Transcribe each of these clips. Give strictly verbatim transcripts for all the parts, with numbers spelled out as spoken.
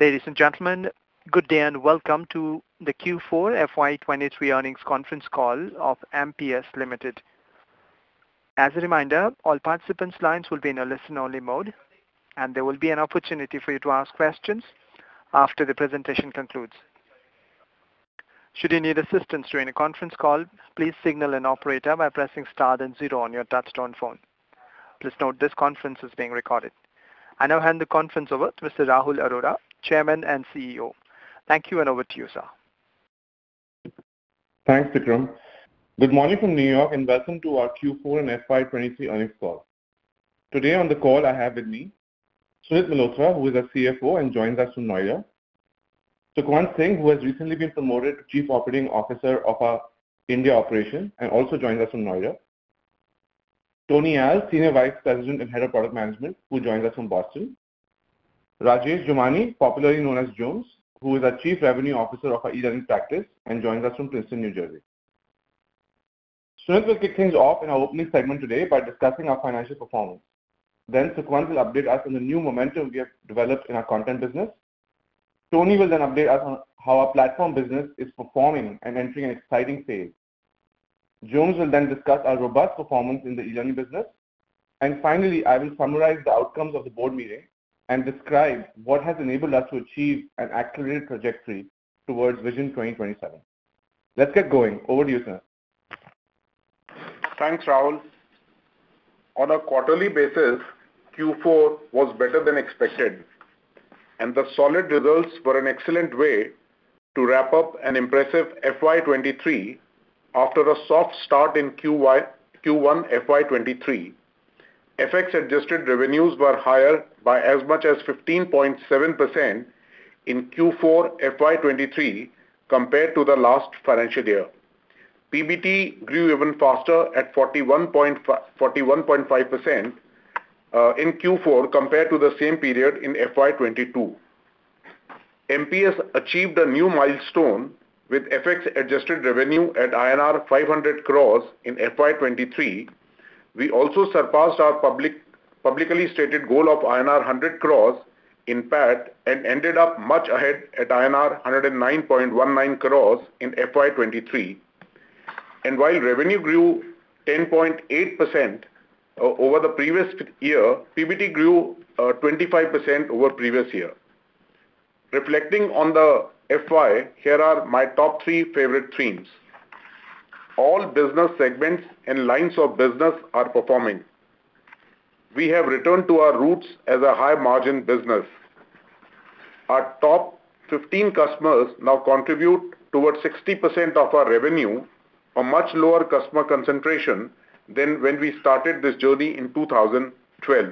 Ladies and gentlemen, good day and welcome to the Q four F Y twenty-three earnings conference call of M P S Limited. As a reminder, all participants' lines will be in a listen-only mode, and there will be an opportunity for you to ask questions after the presentation concludes. Should you need assistance during the conference call, please signal an operator by pressing star and zero on your touchtone phone. Please note this conference is being recorded. I now hand the conference over to Mister Rahul Arora, Chairman and C E O. Thank you, and over to you, sir. Thanks, Vikram. Good morning from New York, and welcome to our Q four and F Y twenty-three earnings call. Today on the call, I have with me Sunit Malhotra, who is our C F O and joins us from Noida; Sukhwant Singh, who has recently been promoted to Chief Operating Officer of our India operation and also joins us from Noida; Tony Al, Senior Vice President and Head of Product Management, who joins us from Boston; Rajesh Jumani, popularly known as Jones, who is our Chief Revenue Officer of our e-learning practice and joins us from Princeton, New Jersey. Sunit will kick things off in our opening segment today by discussing our financial performance. Then Sukhwant will update us on the new momentum we have developed in our content business. Tony will then update us on how our platform business is performing and entering an exciting phase. Jones will then discuss our robust performance in the e-learning business. And finally, I will summarize the outcomes of the board meeting and describe what has enabled us to achieve an accelerated trajectory towards Vision twenty twenty-seven. Let's get going. Over to you, sir. Thanks, Rahul. On a quarterly basis, Q four was better than expected, and the solid results were an excellent way to wrap up an impressive F Y twenty-three after a soft start in Q one F Y twenty-three. F X-adjusted revenues were higher by as much as fifteen point seven percent in Q four F Y twenty-three compared to the last financial year. P B T grew even faster at forty-one point five percent uh, in Q four compared to the same period in F Y twenty-two. M P S achieved a new milestone with F X-adjusted revenue at I N R five hundred crores in F Y twenty-three. We also surpassed our public, publicly stated goal of I N R one hundred crores in P A T and ended up much ahead at I N R one hundred nine point one nine crores in F Y twenty-three. And while revenue grew ten point eight percent uh, over the previous year, P B T grew uh, twenty-five percent over previous year. Reflecting on the F Y, here are my top three favorite themes. All business segments and lines of business are performing. We have returned to our roots as a high-margin business. Our top fifteen customers now contribute towards sixty percent of our revenue, a much lower customer concentration than when we started this journey in two thousand twelve.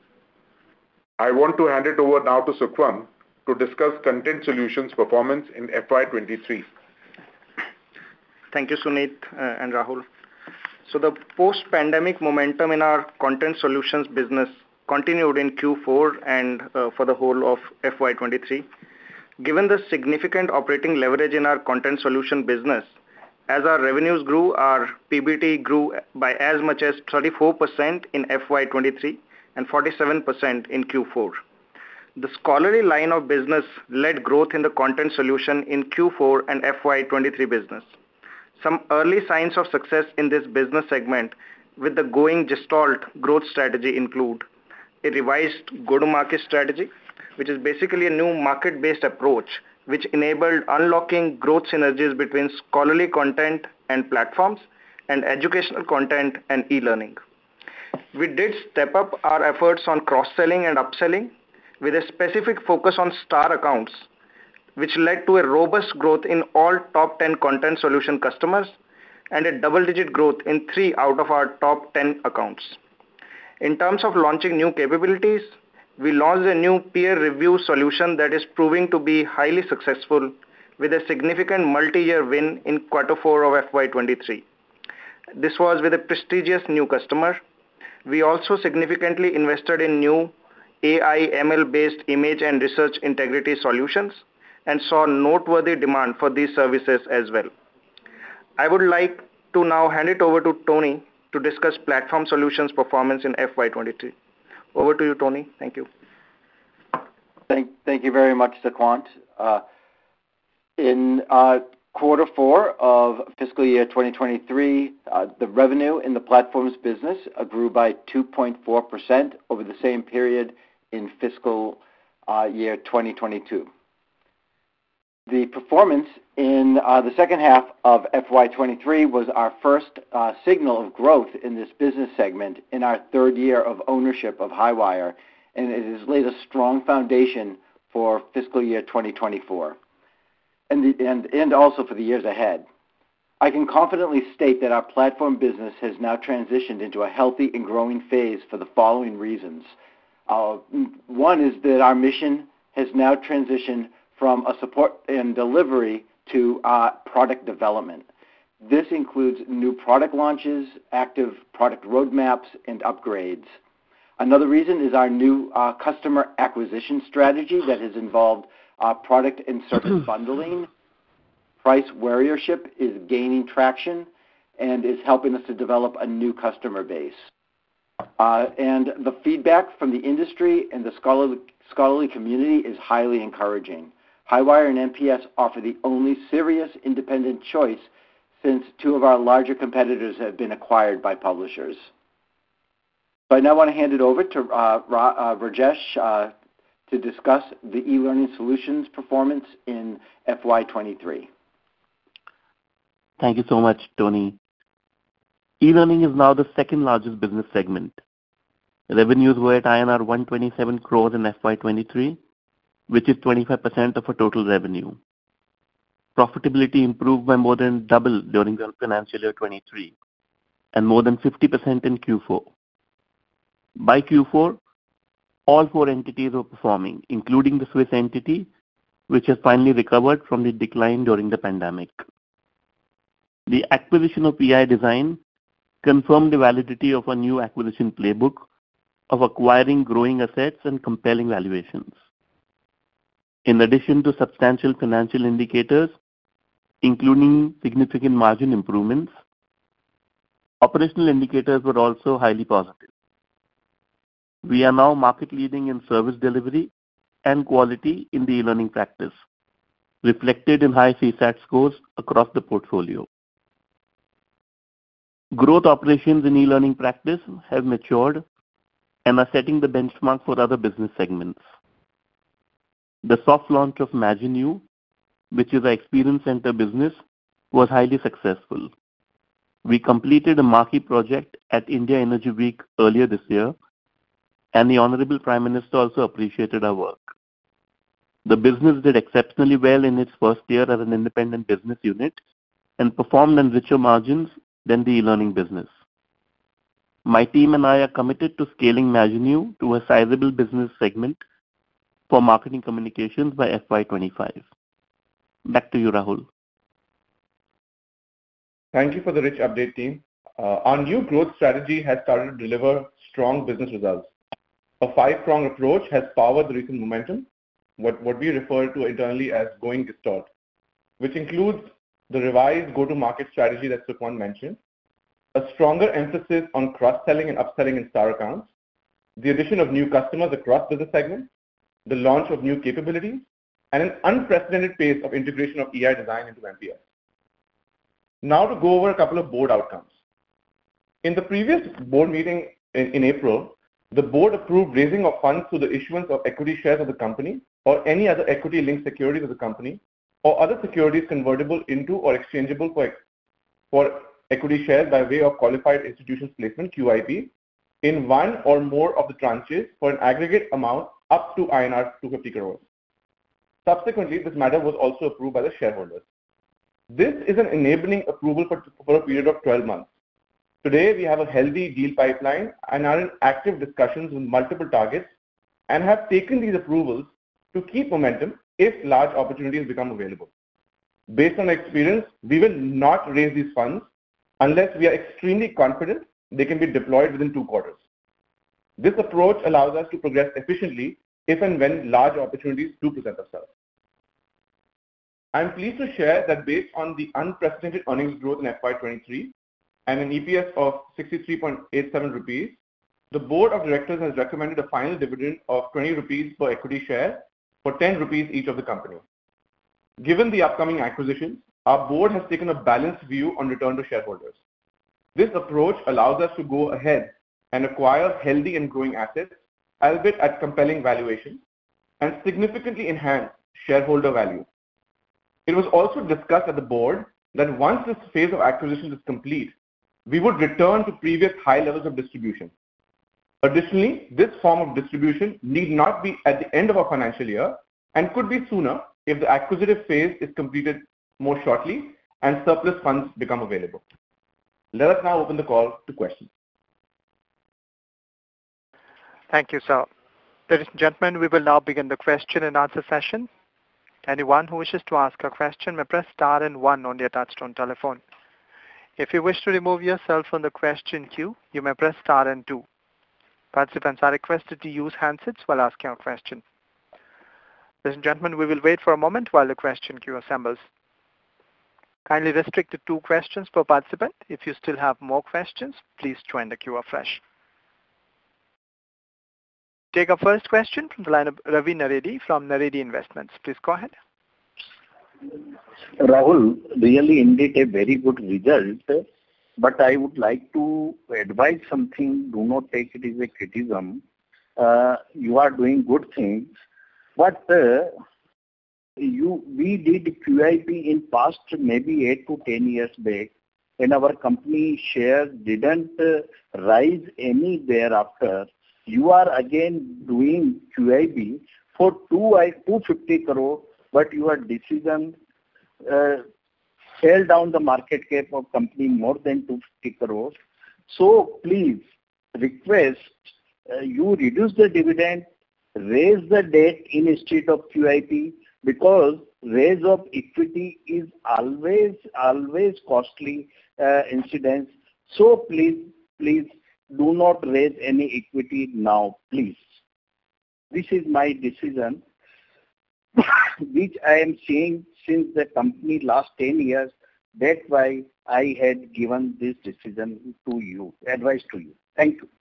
I want to hand it over now to Sukhwant to discuss Content Solutions performance in F Y twenty-three. Thank you, Sunit uh, and Rahul. So the post-pandemic momentum in our Content Solutions business continued in Q four and uh, for the whole of F Y twenty-three. Given the significant operating leverage in our Content Solution business, as our revenues grew, our P B T grew by as much as thirty-four percent in F Y twenty-three and forty-seven percent in Q four. The scholarly line of business led growth in the Content Solution in Q four and F Y twenty-three business. Some early signs of success in this business segment with the going Gestalt growth strategy include a revised go-to-market strategy, which is basically a new market-based approach which enabled unlocking growth synergies between scholarly content and platforms and educational content and e-learning. We did step up our efforts on cross-selling and upselling with a specific focus on star accounts, which led to a robust growth in all top ten Content Solution customers and a double-digit growth in three out of our top ten accounts. In terms of launching new capabilities, we launched a new peer review solution that is proving to be highly successful with a significant multi-year win in quarter four of F Y twenty-three. This was with a prestigious new customer. We also significantly invested in new A I M L-based image and research integrity solutions and saw noteworthy demand for these services as well. I would like to now hand it over to Tony to discuss Platform Solutions performance in F Y twenty-three. Over to you, Tony. Thank you. Thank, Thank you very much, Sequant. Uh, in uh, quarter four of fiscal year twenty twenty-three, uh, the revenue in the platforms business uh, grew by two point four percent over the same period in fiscal uh, year twenty twenty-two. The performance in uh, the second half of F Y twenty-three was our first uh, signal of growth in this business segment in our third year of ownership of Highwire, and it has laid a strong foundation for fiscal year twenty twenty-four and, the, and, and also for the years ahead. I can confidently state that our platform business has now transitioned into a healthy and growing phase for the following reasons. Uh, one is that our mission has now transitioned from a support and delivery to uh, product development. This includes new product launches, active product roadmaps, and upgrades. Another reason is our new uh, customer acquisition strategy that has involved uh, product and service bundling. Price warriorship is gaining traction and is helping us to develop a new customer base. Uh, and the feedback from the industry and the scholarly, scholarly community is highly encouraging. Highwire and M P S offer the only serious independent choice since two of our larger competitors have been acquired by publishers. So I now want to hand it over to uh, Ra, uh, Rajesh uh, to discuss the e-learning solutions performance in F Y twenty-three. Thank you so much, Tony. E-learning is now the second largest business segment. Revenues were at I N R one hundred twenty-seven crores in F Y twenty-three, which is twenty-five percent of our total revenue. Profitability improved by more than double during the financial year twenty-three and more than fifty percent in Q four. By Q four, all four entities were performing, including the Swiss entity, which has finally recovered from the decline during the pandemic. The acquisition of E I Design confirmed the validity of a new acquisition playbook of acquiring growing assets and compelling valuations. In addition to substantial financial indicators, including significant margin improvements, operational indicators were also highly positive. We are now market leading in service delivery and quality in the e-learning practice, reflected in high C SAT scores across the portfolio. Growth operations in e-learning practice have matured and are setting the benchmark for other business segments. The soft launch of Maginu, which is our experience center business, was highly successful. We completed a marquee project at India Energy Week earlier this year, and the Honorable Prime Minister also appreciated our work. The business did exceptionally well in its first year as an independent business unit and performed on richer margins than the e-learning business. My team and I are committed to scaling Maginu to a sizable business segment for marketing communications by F Y twenty-five. Back to you, Rahul. Thank you for the rich update, team. Uh, our new growth strategy has started to deliver strong business results. A five-pronged approach has powered the recent momentum, what, what we refer to internally as going distort, which includes the revised go-to-market strategy that Sequant mentioned, a stronger emphasis on cross-selling and upselling in star accounts, the addition of new customers across business segments, the launch of new capabilities, and an unprecedented pace of integration of E I Design into M P S. Now to go over a couple of board outcomes. In the previous board meeting in, in April, the board approved raising of funds through the issuance of equity shares of the company or any other equity-linked securities of the company or other securities convertible into or exchangeable for, for equity shares by way of qualified institutions placement, Q I P, in one or more of the tranches for an aggregate amount up to I N R two hundred fifty crores. Subsequently, this matter was also approved by the shareholders. This is an enabling approval for, for a period of twelve months. Today, we have a healthy deal pipeline and are in active discussions with multiple targets and have taken these approvals to keep momentum if large opportunities become available. Based on experience, we will not raise these funds unless we are extremely confident they can be deployed within two quarters. This approach allows us to progress efficiently if and when large opportunities do present themselves. I am pleased to share that based on the unprecedented earnings growth in F Y twenty-three and an E P S of sixty-three point eight seven rupees, the board of directors has recommended a final dividend of twenty rupees per equity share for ten rupees each of the company. Given the upcoming acquisitions, our board has taken a balanced view on return to shareholders. This approach allows us to go ahead and acquire healthy and growing assets, albeit at compelling valuations, and significantly enhance shareholder value. It was also discussed at the board that once this phase of acquisition is complete, we would return to previous high levels of distribution. Additionally, this form of distribution need not be at the end of our financial year and could be sooner if the acquisitive phase is completed more shortly and surplus funds become available. Let us now open the call to questions. Thank you, sir. Ladies and gentlemen, we will now begin the question and answer session. Anyone who wishes to ask a question may press star and one on their touchtone telephone. If you wish to remove yourself from the question queue, you may press star and two. Participants are requested to use handsets while asking a question. Ladies and gentlemen, we will wait for a moment while the question queue assembles. Kindly restrict to two questions per participant. If you still have more questions, please join the queue afresh. Take our first question from the line of Ravi Naredi from Naredi Investments. Please go ahead. Rahul, really indeed a very good result, but I would like to advise something. Do not take it as a criticism. Uh, you are doing good things, but uh, you we did Q I P in past maybe eight to ten years back, and our company share didn't uh, rise any thereafter. You are again doing Q I B for two hundred fifty crore, but your decision uh, fell down the market cap of company more than two hundred fifty crores. So please request uh, you reduce the dividend, raise the debt instead of Q I P, because raise of equity is always, always costly uh, incidence. So please, please do not raise any equity now, please. This is my decision, which I am seeing since the company last ten years. That's why I had given this decision to you, advice to you. Thank you.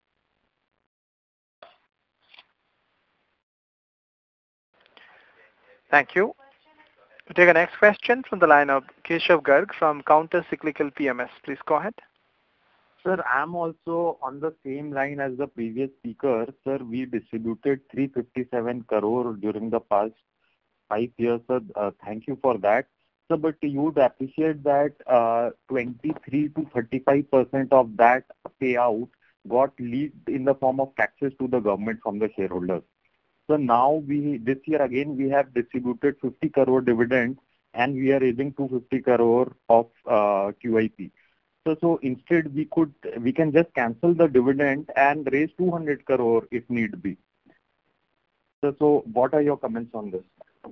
Thank you. We'll take the next question from the line of Keshav Garg from Counter Cyclical P M S. Please go ahead. Sir, I'm also on the same line as the previous speaker. Sir, we distributed three hundred fifty-seven crore during the past five years. Sir, uh, thank you for that. Sir, but you would appreciate that uh, twenty-three to thirty-five percent of that payout got leaked in the form of taxes to the government from the shareholders. So now we, this year again, we have distributed fifty crore dividend and we are raising two hundred fifty crore of uh, Q I P. So, so instead we could, we can just cancel the dividend and raise two hundred crore if need be. So, so what are your comments on this?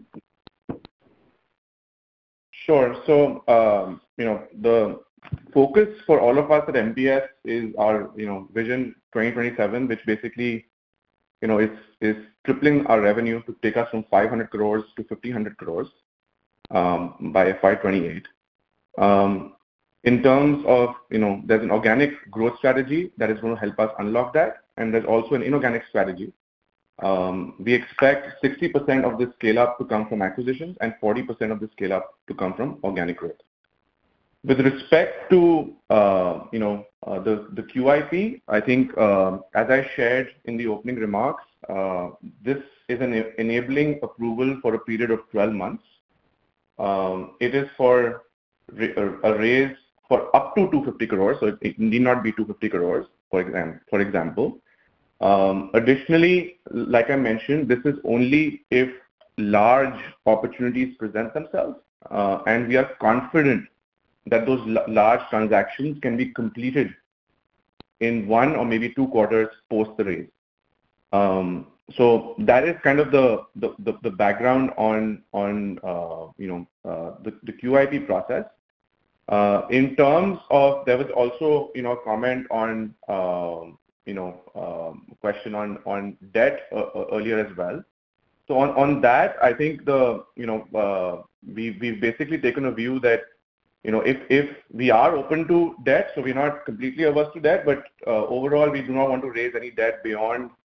Sure. So, um, you know, the focus for all of us at M P S is our, you know, Vision twenty twenty-seven, which basically, you know, is, is tripling our revenue to take us from five hundred crores to fifteen hundred crores um, by F Y twenty-eight. Um, in terms of, you know, there's an organic growth strategy that is going to help us unlock that, and there's also an inorganic strategy. Um, we expect sixty percent of this scale up to come from acquisitions and forty percent of the scale up to come from organic growth. With respect to, uh, you know, uh, the, the Q I P, I think, uh, as I shared in the opening remarks, uh, this is an enabling approval for a period of twelve months. Um, it is for a raise for up to two hundred fifty crores, so it, it need not be two hundred fifty crores, for example. For example. Um, additionally, like I mentioned, this is only if large opportunities present themselves, uh, and we are confident that those large transactions can be completed in one or maybe two quarters post the raise. Um, so that is kind of the the, the, the background on on uh, you know uh, the, the Q I P process. Uh, in terms of, there was also you know a comment on uh, you know um, question on on debt uh, earlier as well. So on on that, I think the you know uh, we we've basically taken a view that, you know, if, if we are open to debt, so we're not completely averse to debt, but uh, overall we do not want to raise any debt beyond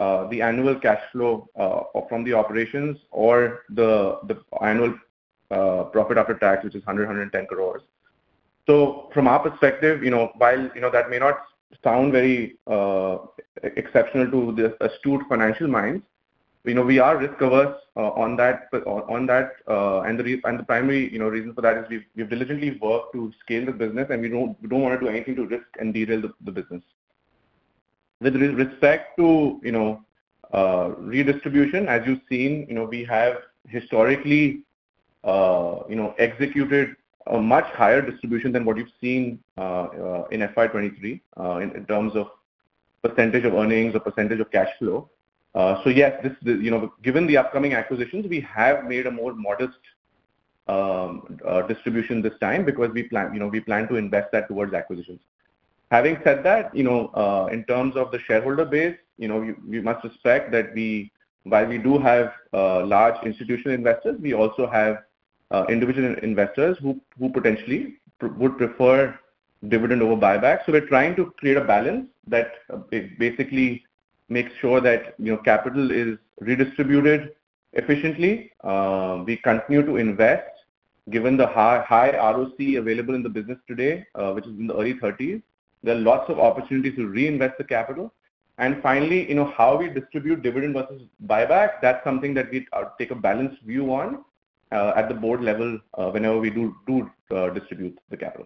uh, the annual cash flow uh, from the operations or the the annual uh, profit after tax, which is one hundred, one hundred ten crores. So from our perspective, you know, while you know that may not sound very uh, exceptional to the astute financial minds, you know, we are risk averse uh, on that on that, uh, and the re- and the primary you know reason for that is we've we've diligently worked to scale the business, and we don't we don't want to do anything to risk and derail the, the business. With respect to you know uh, redistribution, as you've seen, you know we have historically uh, you know executed a much higher distribution than what you've seen uh, uh, in F Y twenty-three uh, in, in terms of percentage of earnings or percentage of cash flow. Uh, so yes, this, you know, given the upcoming acquisitions, we have made a more modest um, uh, distribution this time because we plan, you know, we plan to invest that towards acquisitions. Having said that, you know, uh, in terms of the shareholder base, you know, you, we must respect that we, while we do have uh, large institutional investors, we also have uh, individual investors who who potentially pr- would prefer dividend over buyback. So we're trying to create a balance that uh, basically makes sure that you know capital is redistributed efficiently. Uh, we continue to invest, given the high, high R O C available in the business today, uh, which is in the early thirties. There are lots of opportunities to reinvest the capital. And finally, you know how we distribute dividend versus buyback. That's something that we uh, take a balanced view on uh, at the board level uh, whenever we do do uh, distribute the capital.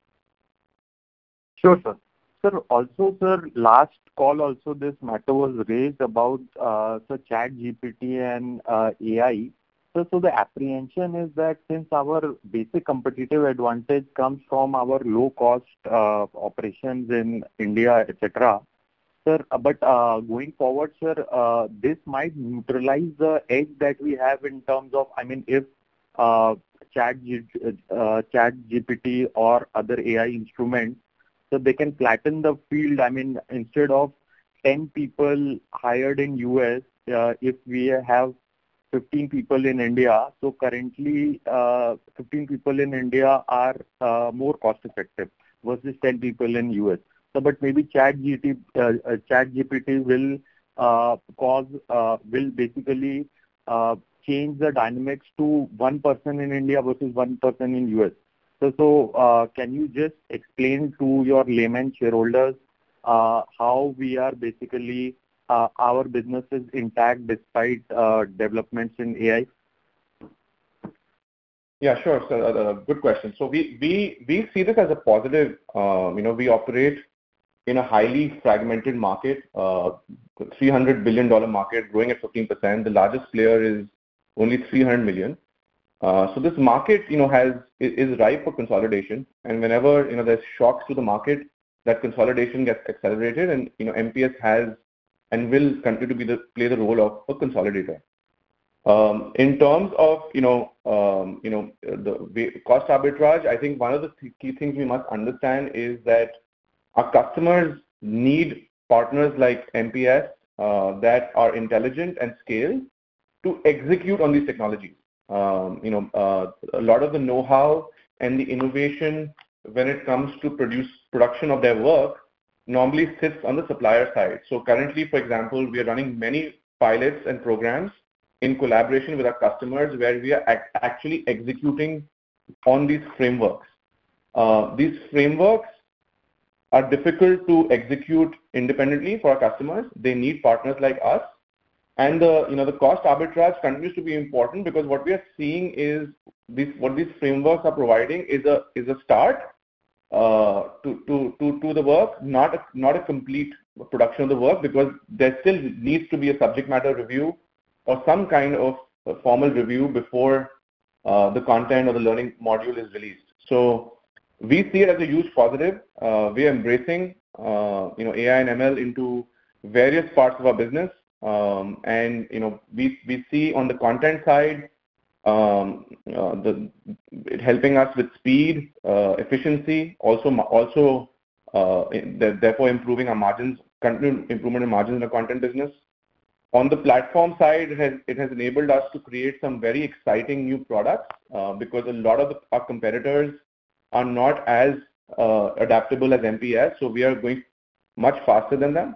Sure, sir. Sir, also, sir, last call also this matter was raised about uh, so Chat G P T and uh, A I. So, so the apprehension is that since our basic competitive advantage comes from our low-cost uh, operations in India, et cetera, sir, but uh, going forward, sir, uh, this might neutralize the edge that we have in terms of, I mean, if uh, Chat, G, uh, Chat G P T or other A I instruments, so they can flatten the field. I mean, instead of ten people hired in U S, uh, if we have fifteen people in India, so currently uh, fifteen people in India are uh, more cost effective versus ten people in U S. So, but maybe Chat G P T, uh, uh, Chat G P T will uh, cause uh, will basically uh, change the dynamics to one person in India versus one person in U S. So, so uh, can you just explain to your layman shareholders uh, how we are basically, uh, our business is intact despite uh, developments in A I? Yeah, sure. So, uh, good question. So we, we, we see this as a positive. Uh, you know, we operate in a highly fragmented market, uh, three hundred billion dollars market growing at fifteen percent. The largest player is only three hundred million. Uh, so this market, you know, has is ripe for consolidation, and whenever you know there's shocks to the market, that consolidation gets accelerated, and you know M P S has and will continue to be the play the role of a consolidator. Um, in terms of you know um, you know the cost arbitrage, I think one of the th- key things we must understand is that our customers need partners like M P S uh, that are intelligent and scaled to execute on these technologies. Um, you know, uh, a lot of the know-how and the innovation when it comes to produce production of their work normally sits on the supplier side. So currently, for example, we are running many pilots and programs in collaboration with our customers where we are act- actually executing on these frameworks. Uh, these frameworks are difficult to execute independently for our customers. They need partners like us. And the you know the cost arbitrage continues to be important because what we are seeing is this what these frameworks are providing is a is a start uh, to, to to to the work, not a, not a complete production of the work because there still needs to be a subject matter review or some kind of formal review before uh, the content or the learning module is released. So we see it as a huge positive. Uh, we are embracing uh, you know A I and M L into various parts of our business. Um, and you know we we see on the content side um, uh, the it helping us with speed, uh, efficiency, also also uh, therefore improving our margins, continued improvement in margins in the content business. On the platform side, it has it has enabled us to create some very exciting new products uh, because a lot of the, our competitors are not as uh, adaptable as M P S, so we are going much faster than them.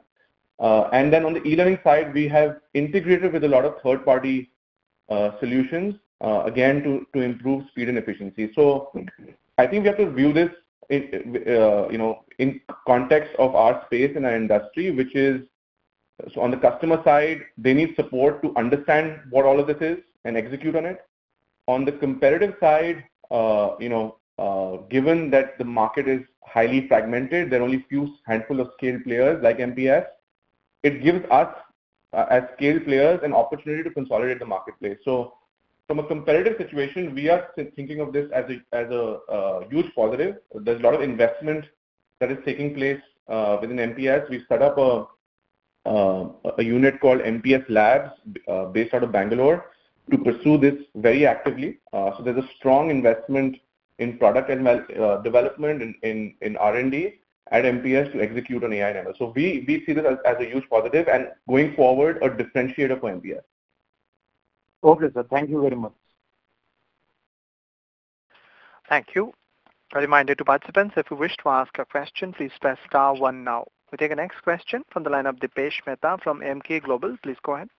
Uh, and then on the e-learning side, we have integrated with a lot of third-party uh, solutions, uh, again, to, to improve speed and efficiency. So I think we have to view this in, uh, you know, in context of our space in our industry, which is, so on the customer side, they need support to understand what all of this is and execute on it. On the competitive side, uh, you know, uh, given that the market is highly fragmented, there are only few handful of scaled players like M P S. It gives us, uh, as scaled players, an opportunity to consolidate the marketplace. So, from a competitive situation, we are thinking of this as a as a uh, huge positive. There's a lot of investment that is taking place uh, within M P S. We've set up a uh, a unit called M P S Labs, uh, based out of Bangalore, to pursue this very actively. Uh, so there's a strong investment in product and uh, development in in, in R and D at M P S to execute on A I and M L. So we, we see this as, as a huge positive and going forward a differentiator for M P S. Okay, sir. Thank you very much. Thank you. A reminder to participants, if you wish to ask a question, please press star one now. We take the next question from the line of Dipesh Mehta from M K Global. Please go ahead.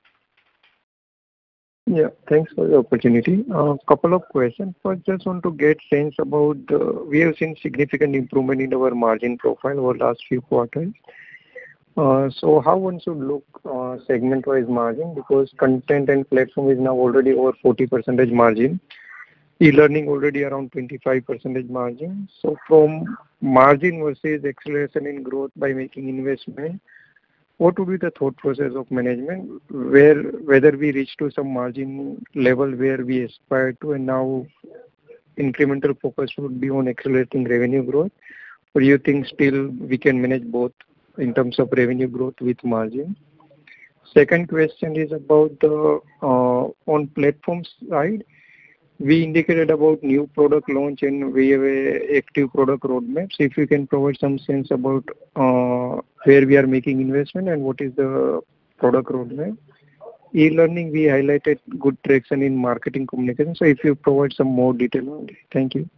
Yeah, thanks for the opportunity. A uh, couple of questions. First, just want to get sense about, uh, we have seen significant improvement in our margin profile over the last few quarters. Uh, so how one should look uh, segment-wise margin, because content and platform is now already over forty percent margin. E-learning already around twenty-five percent margin. So from margin versus acceleration in growth by making investment, what would be the thought process of management, where whether we reach to some margin level where we aspire to, and now incremental focus would be on accelerating revenue growth, or do you think still we can manage both in terms of revenue growth with margin? Second question is about the uh, on platform side. We indicated about new product launch and we have a active product roadmap. So if you can provide some sense about uh, where we are making investment and what is the product roadmap. E-learning, we highlighted good traction in marketing communication. So if you provide some more detail on it. Thank you.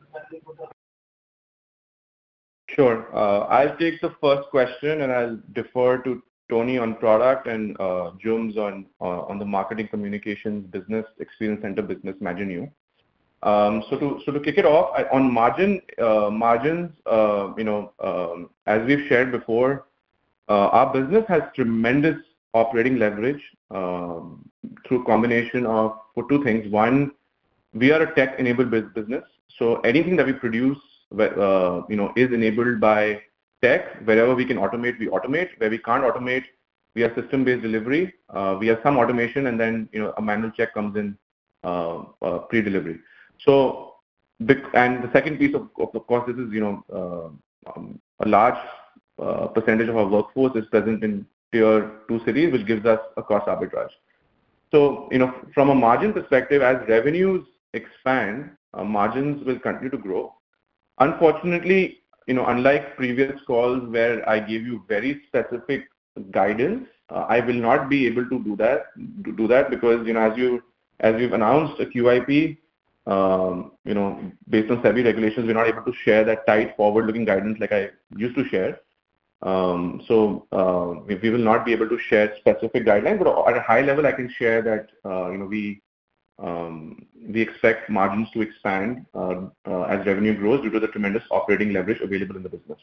Sure. Uh, I'll take the first question and I'll defer to Tony on product and uh, Jums on uh, on the marketing communications business, experience center business, Maginu. Um, so to so to kick it off, I, on margin uh, margins, uh, you know, um, as we've shared before, uh, our business has tremendous operating leverage um, through combination of for two things. One, we are a tech-enabled business, so anything that we produce, uh, you know, is enabled by tech. Wherever we can automate, we automate. Where we can't automate, we have system-based delivery. Uh, we have some automation, and then you know a manual check comes in uh, uh, pre-delivery. So, and the second piece of, of course, this is, you know, uh, um, a large uh, percentage of our workforce is present in tier two cities, which gives us a cost arbitrage. So, you know, from a margin perspective, as revenues expand, uh, margins will continue to grow. Unfortunately, you know, unlike previous calls where I gave you very specific guidance, uh, I will not be able to do that, to do that because, you know, as you, as we've announced a Q I P, Um, you know, based on SEBI regulations, we're not able to share that tight forward-looking guidance like I used to share. Um, so uh, we, we will not be able to share specific guidelines, but at a high level, I can share that uh, you know we um, we expect margins to expand uh, uh, as revenue grows due to the tremendous operating leverage available in the business.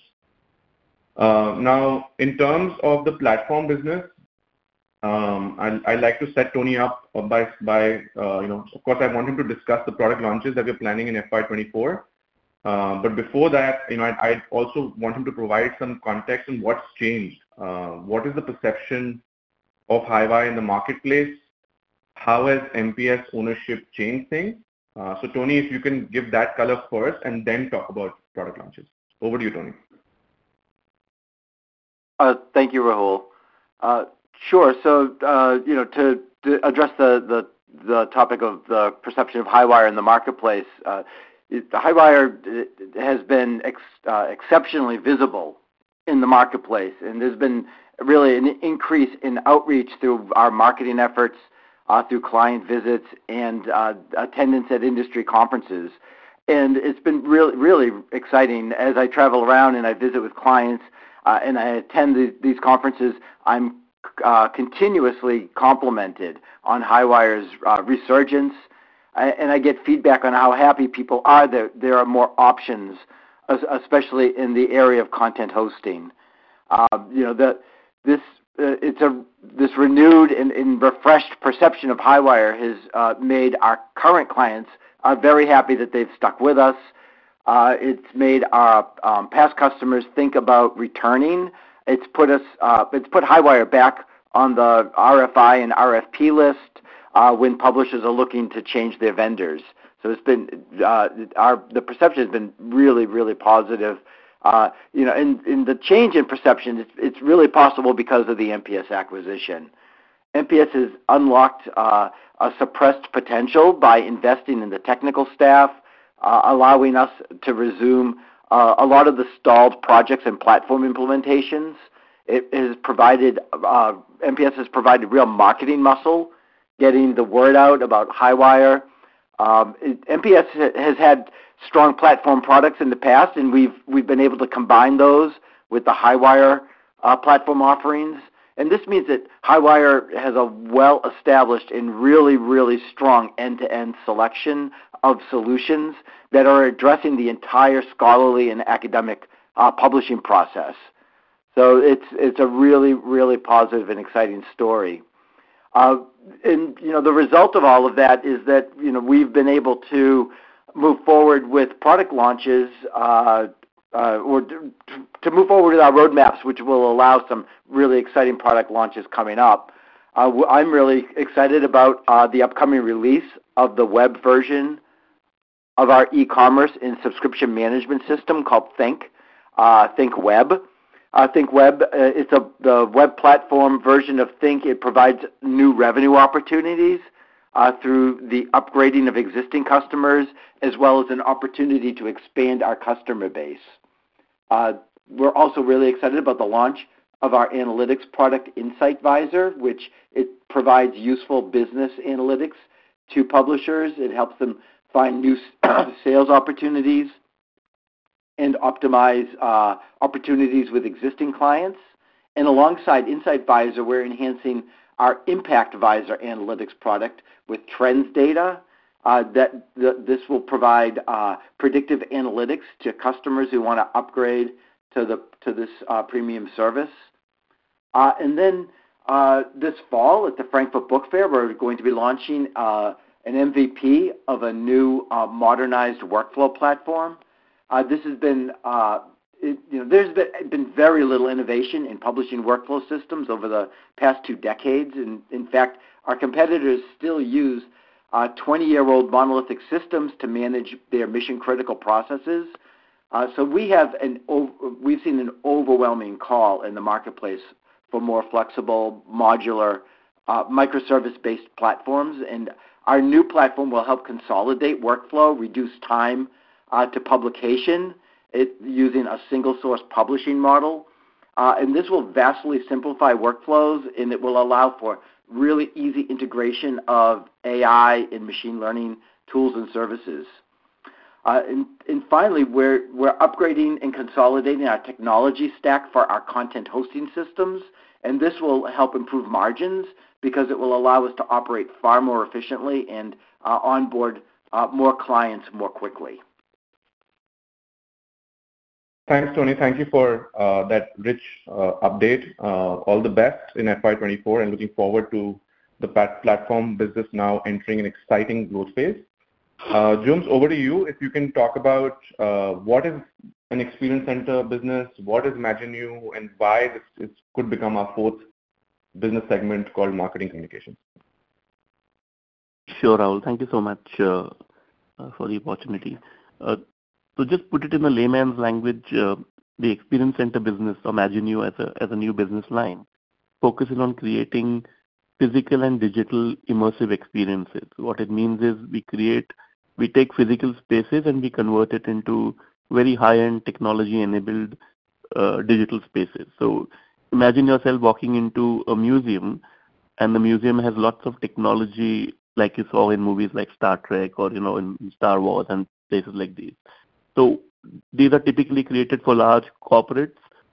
Uh, now, in terms of the platform business. Um, I I like to set Tony up by by uh, you know of course I want him to discuss the product launches that we're planning in F Y twenty-four. Uh, but before that, you know, I I also want him to provide some context on what's changed. Uh, what is the perception of Highwire in the marketplace? How has M P S ownership changed things? Uh, so Tony, if you can give that color first and then talk about product launches. Over to you, Tony. Uh, thank you, Rahul. Uh, Sure. So, uh, you know, to, to address the, the, the topic of the perception of Highwire in the marketplace, uh, the Highwire has been ex, uh, exceptionally visible in the marketplace, and there's been really an increase in outreach through our marketing efforts, uh, through client visits, and uh, attendance at industry conferences. And it's been really, really exciting as I travel around and I visit with clients. uh, and I attend the, these conferences, I'm uh, continuously complimented on Highwire's uh, resurgence, I, and I get feedback on how happy people are that there are more options, especially in the area of content hosting. Uh, you know, the, this uh, it's a this renewed and, and refreshed perception of Highwire has uh, made our current clients uh, very happy that they've stuck with us. Uh, it's made our um, past customers think about returning. It's put us uh, it's put Highwire back on the R F I and R F P list uh, when publishers are looking to change their vendors. So it's been uh, our the perception has been really really positive. Uh, you know, and, and the change in perception, it's, it's really possible because of the M P S acquisition. M P S has unlocked uh, a suppressed potential by investing in the technical staff, uh, allowing us to resume uh, a lot of the stalled projects and platform implementations. It has provided, uh, M P S has provided real marketing muscle, getting the word out about Highwire. Um, it, M P S has had strong platform products in the past, and we've we've been able to combine those with the Highwire uh, platform offerings. And this means that Highwire has a well-established and really, really strong end-to-end selection of solutions that are addressing the entire scholarly and academic uh, publishing process. So it's it's a really, really positive and exciting story. Uh, and you know, the result of all of that is that you know we've been able to move forward with product launches, uh, uh, or to move forward with our roadmaps, which will allow some really exciting product launches coming up. Uh, I'm really excited about uh, the upcoming release of the web version of our e-commerce and subscription management system called Think, uh, Think Web. Uh, Think Web, uh, it's a the web platform version of Think. It provides new revenue opportunities Uh, through the upgrading of existing customers, as well as an opportunity to expand our customer base. Uh, we're also really excited about the launch of our analytics product, Insight Visor, which it provides useful business analytics to publishers. It helps them find new sales opportunities and optimize uh, opportunities with existing clients. And alongside Insight Visor, we're enhancing our Impact Visor analytics product with trends data. Uh, that th this will provide uh, predictive analytics to customers who want to upgrade to the to this uh, premium service. Uh, and then uh, this fall at the Frankfurt Book Fair, we're going to be launching uh, an M V P of a new uh, modernized workflow platform. Uh, this has been uh, It, you know, there's been, been very little innovation in publishing workflow systems over the past two decades. And in fact, our competitors still use twenty-year-old uh, monolithic systems to manage their mission-critical processes. Uh, so we have an we've seen an overwhelming call in the marketplace for more flexible, modular, uh, microservice-based platforms. And our new platform will help consolidate workflow, reduce time uh, to publication, It, using a single source publishing model. Uh, and this will vastly simplify workflows, and it will allow for really easy integration of A I and machine learning tools and services. Uh, and, and finally, we're, we're upgrading and consolidating our technology stack for our content hosting systems, and this will help improve margins because it will allow us to operate far more efficiently and uh, onboard uh, more clients more quickly. Thanks, Tony. Thank you for uh, that rich uh, update. Uh, all the best in F Y twenty-four, and looking forward to the platform business now entering an exciting growth phase. Uh, Jooms, over to you. If you can talk about uh, what is an experience center business, what is Imagineu, and why this, this could become our fourth business segment called marketing communications. Sure, Rahul. Thank you so much uh, uh, for the opportunity. Uh, So just put it in a layman's language, uh, the Experience Center business, Imagineu as a, as a new business line, focuses on creating physical and digital immersive experiences. What it means is we create, we take physical spaces and we convert it into very high-end technology-enabled uh, digital spaces. So imagine yourself walking into a museum, and the museum has lots of technology like you saw in movies like Star Trek or, you know, in Star Wars and places like these. So these are typically created for large corporates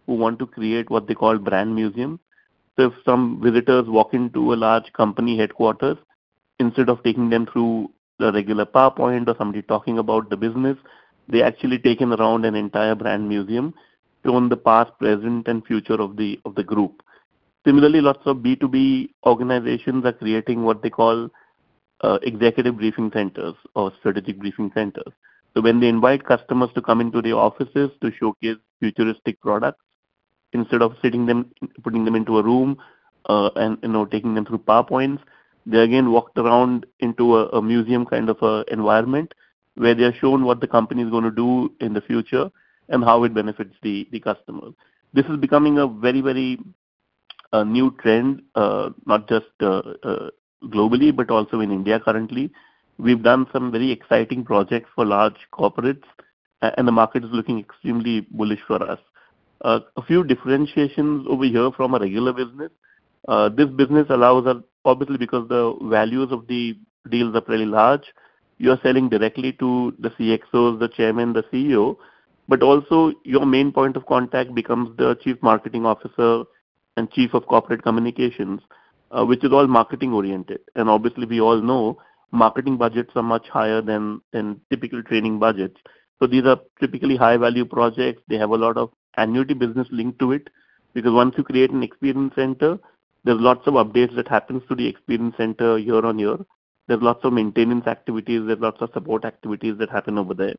who want to create what they call brand museum. So if some visitors walk into a large company headquarters, instead of taking them through the regular PowerPoint or somebody talking about the business, they actually taken around an entire brand museum, shown the past, present, and future of the of the group. Similarly, lots of B two B organizations are creating what they call uh, executive briefing centers or strategic briefing centers. So when they invite customers to come into their offices to showcase futuristic products, instead of sitting them, putting them into a room uh, and you know taking them through PowerPoints, they again walked around into a, a museum kind of a environment where they are shown what the company is going to do in the future and how it benefits the, the customers. This is becoming a very, very uh, new trend, uh, not just uh, uh, globally, but also in India currently. We've done some very exciting projects for large corporates, and the market is looking extremely bullish for us. Uh, a few differentiations over here from a regular business. Uh, this business allows us, obviously because the values of the deals are pretty large, you're selling directly to the C X Os, the chairman, the C E O, but also your main point of contact becomes the chief marketing officer and chief of corporate communications, uh, which is all marketing oriented. And obviously we all know marketing budgets are much higher than, than typical training budgets. So these are typically high value projects. They have a lot of annuity business linked to it, because once you create an experience center, there's lots of updates that happens to the experience center year on year. There's lots of maintenance activities, there's lots of support activities that happen over there.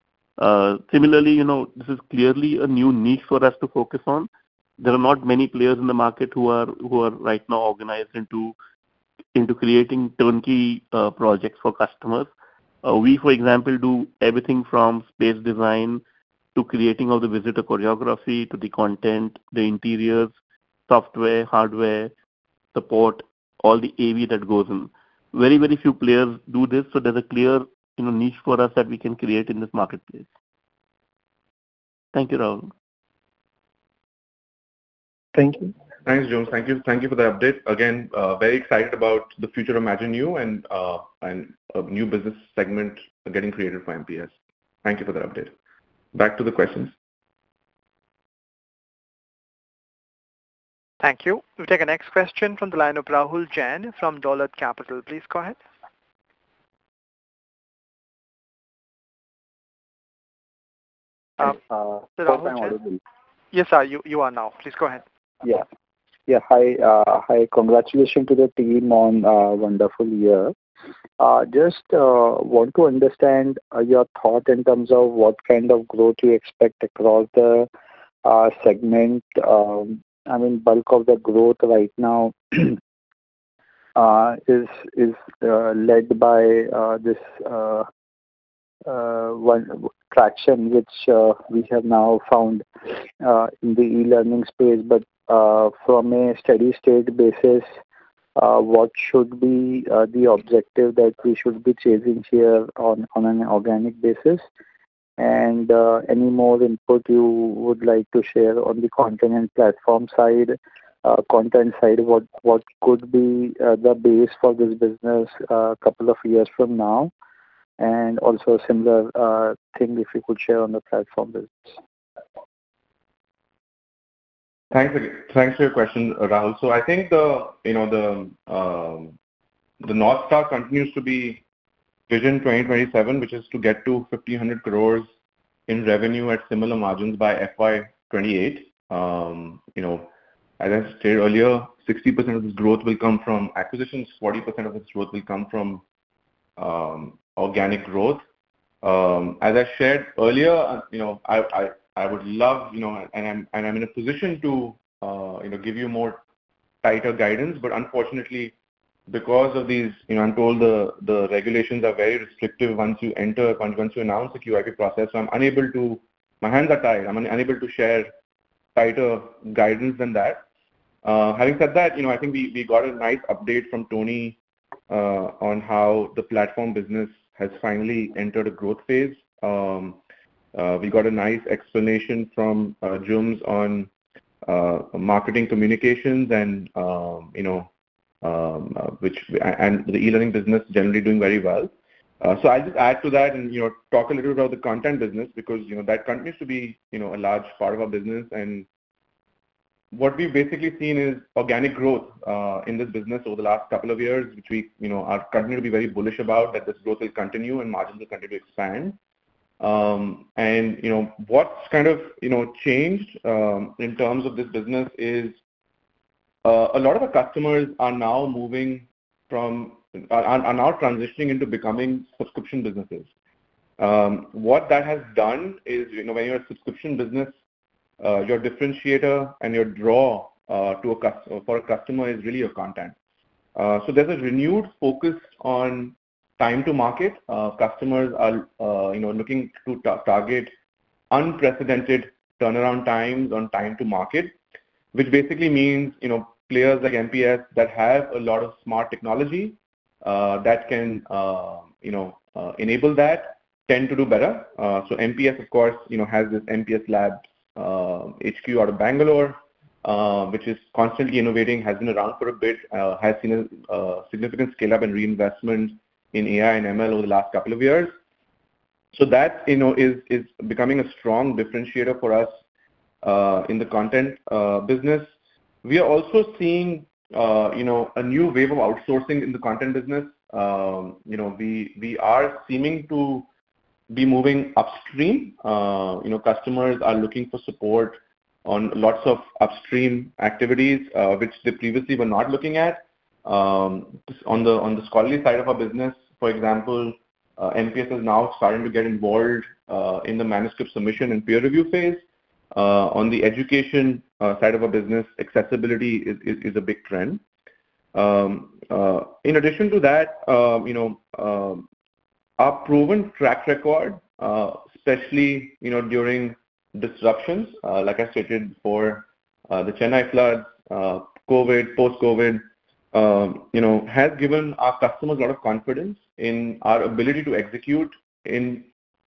Uh, similarly, you know, this is clearly a new niche for us to focus on. There are not many players in the market who are who are right now organized into into creating turnkey uh, projects for customers. Uh, we, for example, do everything from space design to creating of the visitor choreography to the content, the interiors, software, hardware, support, all the A V that goes in. Very, very few players do this, so there's a clear you know, niche for us that we can create in this marketplace. Thank you, Rahul. Thank you. Thanks, Jones. Thank you. Thank you for the update. Again, uh, very excited about the future of Imagine.U and uh, and a new business segment getting created for M P S. Thank you for the update. Back to the questions. Thank you. We'll take a next question from the line of Rahul Jain from Dolat Capital. Please go ahead. Uh, Uh, Rahul Jain? Yes, sir. You, you are now. Please go ahead. Yeah. Yeah. Hi. Uh, hi. Congratulations to the team on a wonderful year. Uh, just uh, want to understand uh, your thought in terms of what kind of growth you expect across the uh, segment. Um, I mean, bulk of the growth right now uh, is is uh, led by uh, this uh, uh, one traction which uh, we have now found uh, in the e-learning space. But uh, from a steady state basis, uh, what should be uh, the objective that we should be chasing here on, on an organic basis? And uh, any more input you would like to share on the content and platform side, uh, content side, what, what could be uh, the base for this business a uh, couple of years from now? And also a similar uh, thing if you could share on the platform business. Thanks. Thanks for your question, Rahul. So I think the you know the um, the North Star continues to be Vision twenty twenty-seven, which is to get to fifteen hundred crores in revenue at similar margins by F Y twenty-eight. Um, you know, as I stated earlier, sixty percent of this growth will come from acquisitions, forty percent of this growth will come from um, organic growth. Um, as I shared earlier, you know, I, I, I would love, you know, and I'm, and I'm in a position to, uh, you know, give you more tighter guidance, but unfortunately, because of these, you know, I'm told the, the regulations are very restrictive once you enter, once you announce the Q I P process, so I'm unable to, my hands are tied, I'm unable to share tighter guidance than that. Uh, having said that, you know, I think we, we got a nice update from Tony uh, on how the platform business has finally entered a growth phase. Um, uh, we got a nice explanation from uh, Jums on uh, marketing communications and, um, you know, um, uh, which and the e-learning business generally doing very well. Uh, so I'll just add to that and, you know, talk a little about the content business because, you know, that continues to be, you know, a large part of our business and what we've basically seen is organic growth uh, in this business over the last couple of years, which we, you know, are continue to be very bullish about, that this growth will continue and margins will continue to expand. Um, and, you know, what's kind of, you know, changed um, in terms of this business is uh, a lot of our customers are now moving from, are, are now transitioning into becoming subscription businesses. Um, what that has done is, you know, when you're a subscription business, uh, your differentiator and your draw uh, to a customer, for a customer is really your content. Uh, so there's a renewed focus on time to market. Uh, customers are, uh, you know, looking to ta- target unprecedented turnaround times on time to market, which basically means, you know, players like M P S that have a lot of smart technology uh, that can, uh, you know, uh, enable that tend to do better. Uh, so M P S, of course, you know, has this M P S Labs uh, H Q out of Bangalore, uh, which is constantly innovating, has been around for a bit, uh, has seen a uh, significant scale up and reinvestment in A I and M L over the last couple of years. So that, you know, is is becoming a strong differentiator for us uh, in the content uh, business. We are also seeing, uh, you know, a new wave of outsourcing in the content business. Um, you know, we we are seeming to be moving upstream. Uh, you know, customers are looking for support on lots of upstream activities, uh, which they previously were not looking at. Um, on the on the scholarly side of our business, for example, uh, M P S is now starting to get involved uh, in the manuscript submission and peer review phase. Uh, on the education uh, side of our business, accessibility is, is, is a big trend. Um, uh, in addition to that, um, you know, uh, our proven track record, uh, especially, you know, during disruptions, uh, like I stated before, uh, the Chennai floods, uh, COVID, post-COVID, um, you know, has given our customers a lot of confidence in our ability to execute in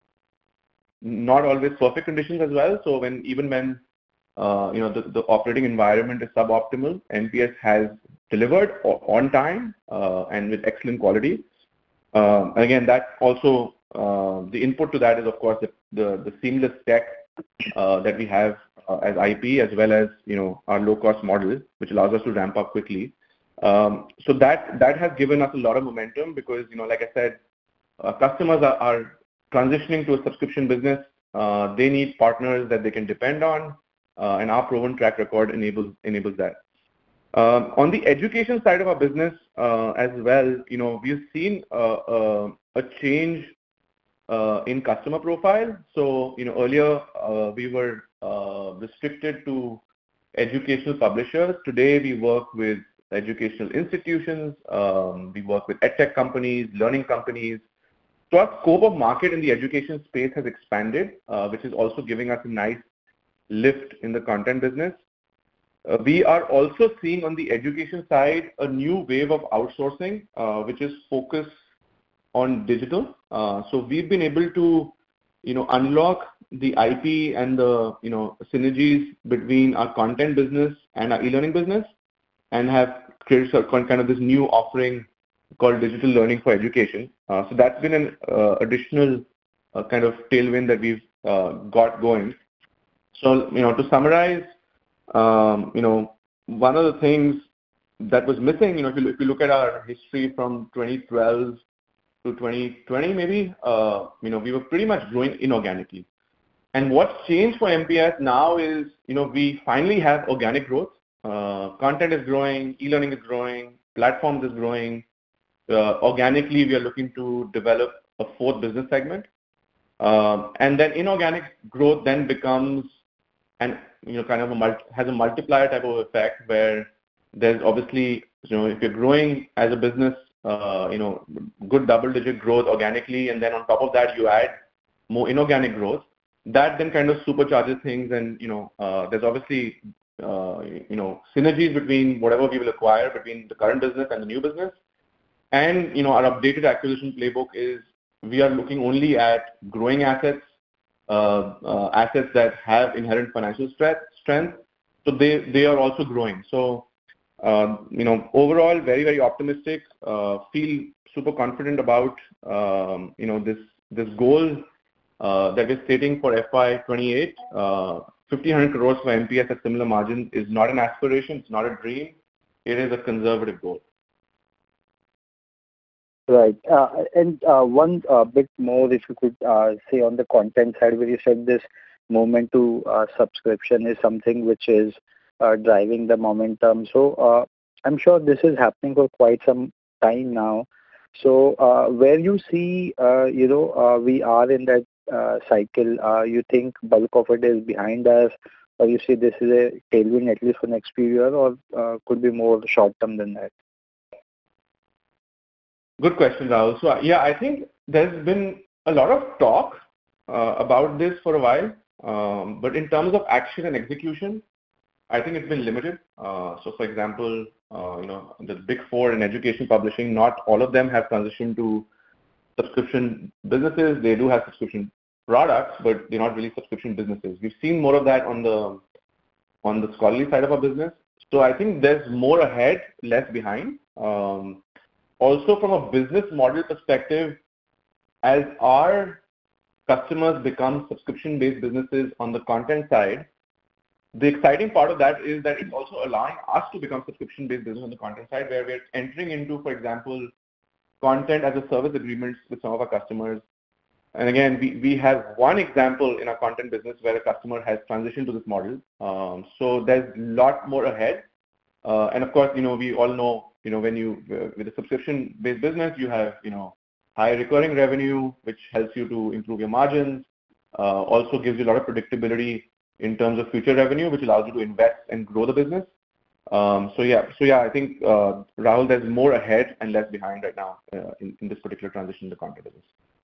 not always perfect conditions as well. So when even when uh, you know the, the operating environment is suboptimal, M P S has delivered on time uh, and with excellent quality. Um, again, that also uh, the input to that is of course the the, the seamless tech uh, that we have uh, as I P, as well as, you know, our low cost model, which allows us to ramp up quickly. Um, so that that has given us a lot of momentum because, you know, like I said, uh, customers are, are transitioning to a subscription business. Uh, they need partners that they can depend on, uh, and our proven track record enables enables that. Um, on the education side of our business uh, as well, you know, we've seen uh, uh, a change uh, in customer profile. So, you know, earlier uh, we were uh, restricted to educational publishers. Today we work with educational institutions, um, we work with edtech companies, learning companies. So our scope of market in the education space has expanded, uh, which is also giving us a nice lift in the content business. Uh, we are also seeing on the education side a new wave of outsourcing, uh, which is focused on digital. Uh, so we've been able to, you know, unlock the I P and the, you know, synergies between our content business and our e-learning business, and have created kind of this new offering called digital learning for education. Uh, so that's been an uh, additional uh, kind of tailwind that we've uh, got going. So, you know, to summarize, um, you know, one of the things that was missing, you know, if you, if you look at our history from twenty twelve to twenty twenty, maybe, uh, you know, we were pretty much growing inorganically. And what's changed for M P S now is, you know, we finally have organic growth. Uh, content is growing, e-learning is growing, platforms is growing. Uh, organically, we are looking to develop a fourth business segment. Um, and then inorganic growth then becomes an, you know, kind of a multi, has a multiplier type of effect where there's obviously, you know, if you're growing as a business, uh, you know, good double-digit growth organically, and then on top of that you add more inorganic growth, that then kind of supercharges things. And, you know, uh, there's obviously, uh, you know, synergies between whatever we will acquire between the current business and the new business. And, you know, our updated acquisition playbook is we are looking only at growing assets, uh, uh, assets that have inherent financial strength. So they, they are also growing. So, uh, you know, overall, very, very optimistic, uh, feel super confident about, um, you know, this, this goal uh, that we're stating for F Y twenty-eight. Uh, fifteen hundred crores for M P S at similar margins is not an aspiration, it's not a dream, it is a conservative goal. Right. Uh, and uh, one uh, bit more, if you could uh, say on the content side, where you said this movement to uh, subscription is something which is uh, driving the momentum. So uh, I'm sure this is happening for quite some time now. So uh, where you see, uh, you know, uh, we are in that uh, cycle, uh, you think bulk of it is behind us, or you see this is a tailwind at least for next few years, or uh, could be more short term than that? Good question, Rahul. So yeah, I think there's been a lot of talk uh, about this for a while, um, but in terms of action and execution, I think it's been limited. Uh, so for example, uh, you know, the big four in education publishing, not all of them have transitioned to subscription businesses. They do have subscription products, but they're not really subscription businesses. We've seen more of that on the on the scholarly side of our business. So I think there's more ahead, less behind. Um, Also, from a business model perspective, as our customers become subscription-based businesses on the content side, the exciting part of that is that it's also allowing us to become subscription-based business on the content side, where we're entering into, for example, content as a service agreements with some of our customers. And again, we, we have one example in our content business where a customer has transitioned to this model. Um, so there's a lot more ahead. Uh, and of course, you know, we all know, you know, when you, uh, with a subscription-based business, you have, you know, high recurring revenue, which helps you to improve your margins, uh, also gives you a lot of predictability in terms of future revenue, which allows you to invest and grow the business. Um, so yeah, so yeah, I think, uh, Rahul, there's more ahead and less behind right now uh, in, in this particular transition in the content business.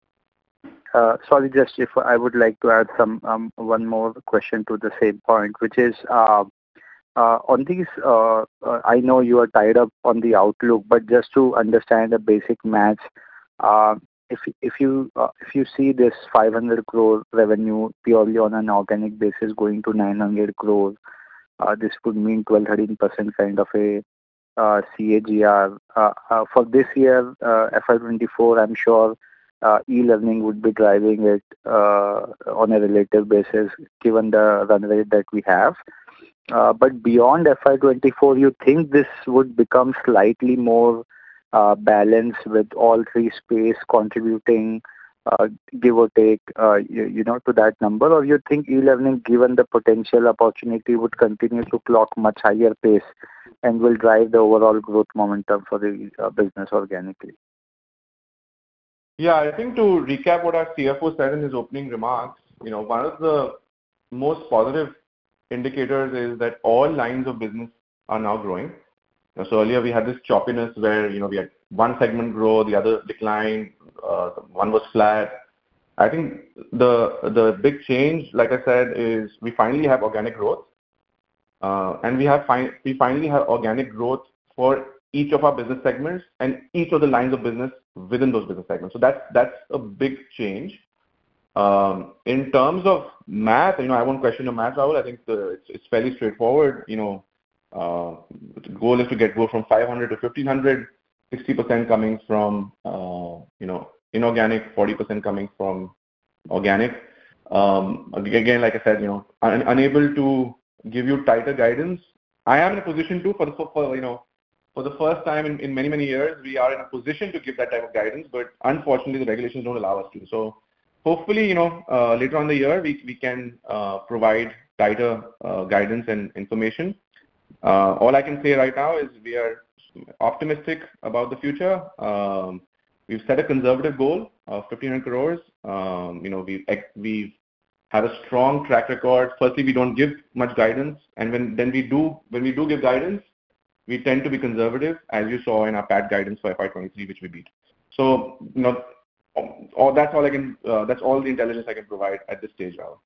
Uh, sorry, just if I would like to add some um, one more question to the same point, which is, uh, Uh, on these, uh, uh, I know you are tied up on the outlook, but just to understand the basic maths, uh, if if you uh, if you see this five hundred crore revenue purely on an organic basis going to nine hundred crore, uh, this could mean twelve to thirteen percent kind of a uh, C A G R. Uh, uh, for this year, uh, F Y twenty-four, I'm sure uh, e-learning would be driving it uh, on a relative basis, given the run rate that we have. Uh, but beyond F Y twenty-four, you think this would become slightly more uh, balanced with all three space contributing, uh, give or take, uh, you, you know, to that number? Or you think e-learning, given the potential opportunity, would continue to clock much higher pace and will drive the overall growth momentum for the uh, business organically? Yeah, I think to recap what our C F O said in his opening remarks, you know, one of the most positive indicators is that all lines of business are now growing. So earlier we had this choppiness where, you know, we had one segment grow, the other decline, uh, one was flat. I think the the big change, like I said, is we finally have organic growth, uh, and we have fi- we finally have organic growth for each of our business segments and each of the lines of business within those business segments. So that's that's a big change. Um, in terms of math, you know, I won't question the math, Rahul. I think the, it's, it's fairly straightforward. You know, uh, the goal is to get go from five hundred to fifteen hundred, sixty percent coming from, uh, you know, inorganic, forty percent coming from organic. Um, again, like I said, you know, un- unable to give you tighter guidance. I am in a position to, for the, for, you know, for the first time in, in many, many years, we are in a position to give that type of guidance, but unfortunately the regulations don't allow us to. So hopefully, you know, uh, later on in the year, we, we can uh, provide tighter uh, guidance and information. Uh, all I can say right now is we are optimistic about the future. Um, we've set a conservative goal of fifteen hundred crores. Um, you know, we we have a strong track record. Firstly, we don't give much guidance, and when then we do when we do give guidance, we tend to be conservative, as you saw in our P A T guidance for F Y twenty-three, which we beat. So, you know, all, that's all I can. Uh, that's all the intelligence I can provide at this stage, Rahul.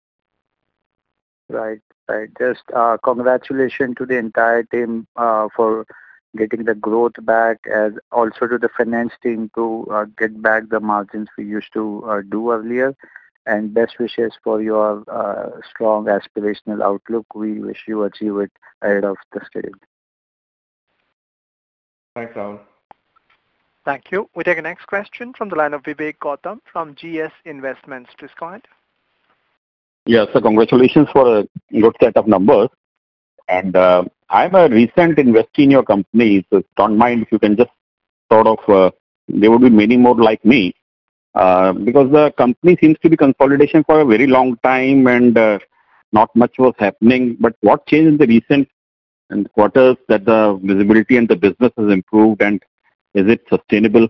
Right, right. Just uh, congratulations to the entire team uh, for getting the growth back, as also to the finance team to uh, get back the margins we used to uh, do earlier. And best wishes for your uh, strong aspirational outlook. We wish you achieve it ahead of the schedule. Thanks, Rahul. Thank you. We take a next question from the line of Vivek Gautam from G S Investments. Please go ahead. Yes, so congratulations for a good set of numbers. And uh, I'm a recent investor in your company, so don't mind if you can just sort of, uh, there would be many more like me, uh, because the company seems to be consolidation for a very long time and uh, not much was happening. But what changed in the recent and quarters that the visibility and the business has improved, and is it sustainable?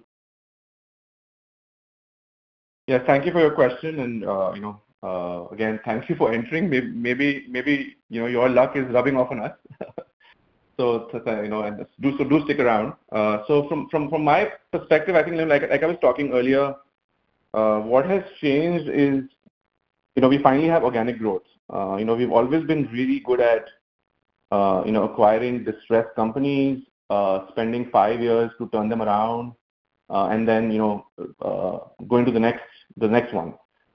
Yeah, thank you for your question, and uh, you know, uh, again, thank you for entering. Maybe, maybe, maybe you know, your luck is rubbing off on us. so, so, you know, and do so do stick around. Uh, so, from from from my perspective, I think like like I was talking earlier, uh, what has changed is, you know, we finally have organic growth. Uh, you know, we've always been really good at, uh, you know, acquiring distressed companies, uh, spending five years to turn them around, uh, and then you know, uh, going to the next the next one.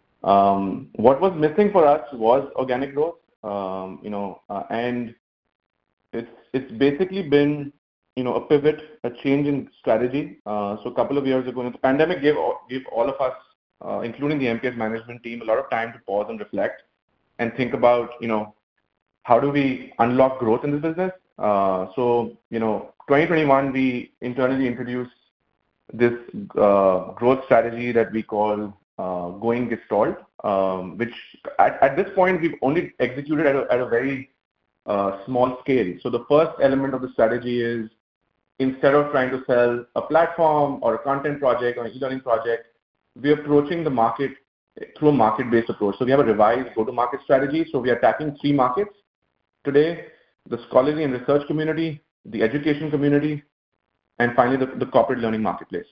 Um, what was missing for us was organic growth, um, you know, uh, and it's it's basically been, you know, a pivot, a change in strategy. Uh, so a couple of years ago, the pandemic gave gave all of us, uh, including the M P S management team, a lot of time to pause and reflect and think about, you know, how do we unlock growth in this business. Uh, so, you know, twenty twenty-one, we internally introduced this uh, growth strategy that we call uh, Going Gestalt, um, which at, at this point we've only executed at a, at a very uh, small scale. So the first element of the strategy is, instead of trying to sell a platform or a content project or an e-learning project, we're approaching the market through a market-based approach. So we have a revised go-to-market strategy. So we are attacking three markets today: the scholarly and research community, the education community, and finally the, the corporate learning marketplace.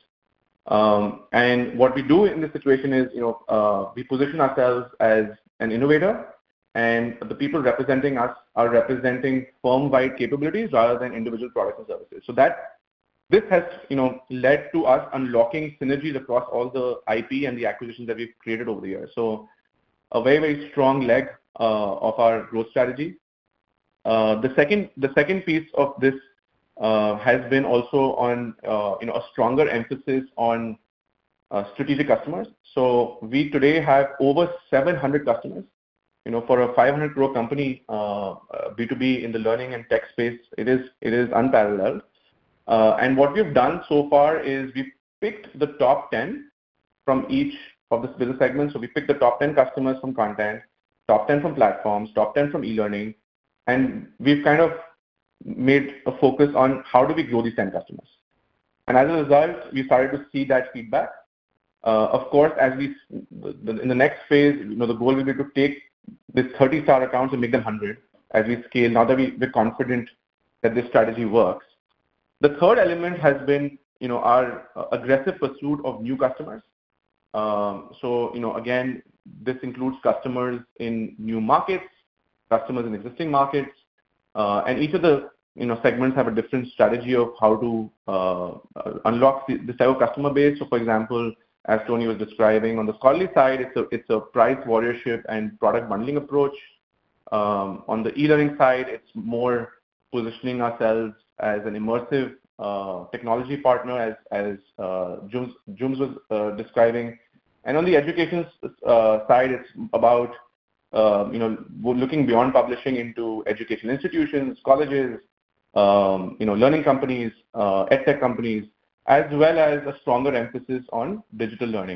Um, and what we do in this situation is, you know, uh, we position ourselves as an innovator, and the people representing us are representing firm-wide capabilities rather than individual products and services. So that this has, you know, led to us unlocking synergies across all the I P and the acquisitions that we've created over the years. So a very, very strong leg uh, of our growth strategy. Uh, the second, the second piece of this uh, has been also on, uh, you know, a stronger emphasis on uh, strategic customers. So we today have over seven hundred customers. You know, for a five hundred crore company, uh, B two B in the learning and tech space, it is it is unparalleled. Uh, and what we've done so far is we've picked the top ten from each of the business segments. So we picked the top ten customers from content, top ten from platforms, top ten from e-learning, and we've kind of made a focus on how do we grow these ten customers. And as a result, we started to see that feedback. Uh, of course, as we in the next phase, you know, the goal will be to take these thirty star accounts and make them one hundred as we scale. Now that we, we're confident that this strategy works. The third element has been, you know, our uh, aggressive pursuit of new customers. Um, so, you know, again, this includes customers in new markets, customers in existing markets, uh, and each of the, you know, segments have a different strategy of how to uh, uh, unlock the, this type of customer base. So, for example, as Tony was describing, on the scholarly side, it's a it's a price warriorship and product bundling approach. Um, on the e-learning side, it's more positioning ourselves as an immersive uh, technology partner, as as uh, Jums, Jums was uh, describing. And on the education uh, side, it's about uh, you know, looking beyond publishing into education institutions, colleges, um, you know, learning companies, uh, edtech companies, as well as a stronger emphasis on digital learning.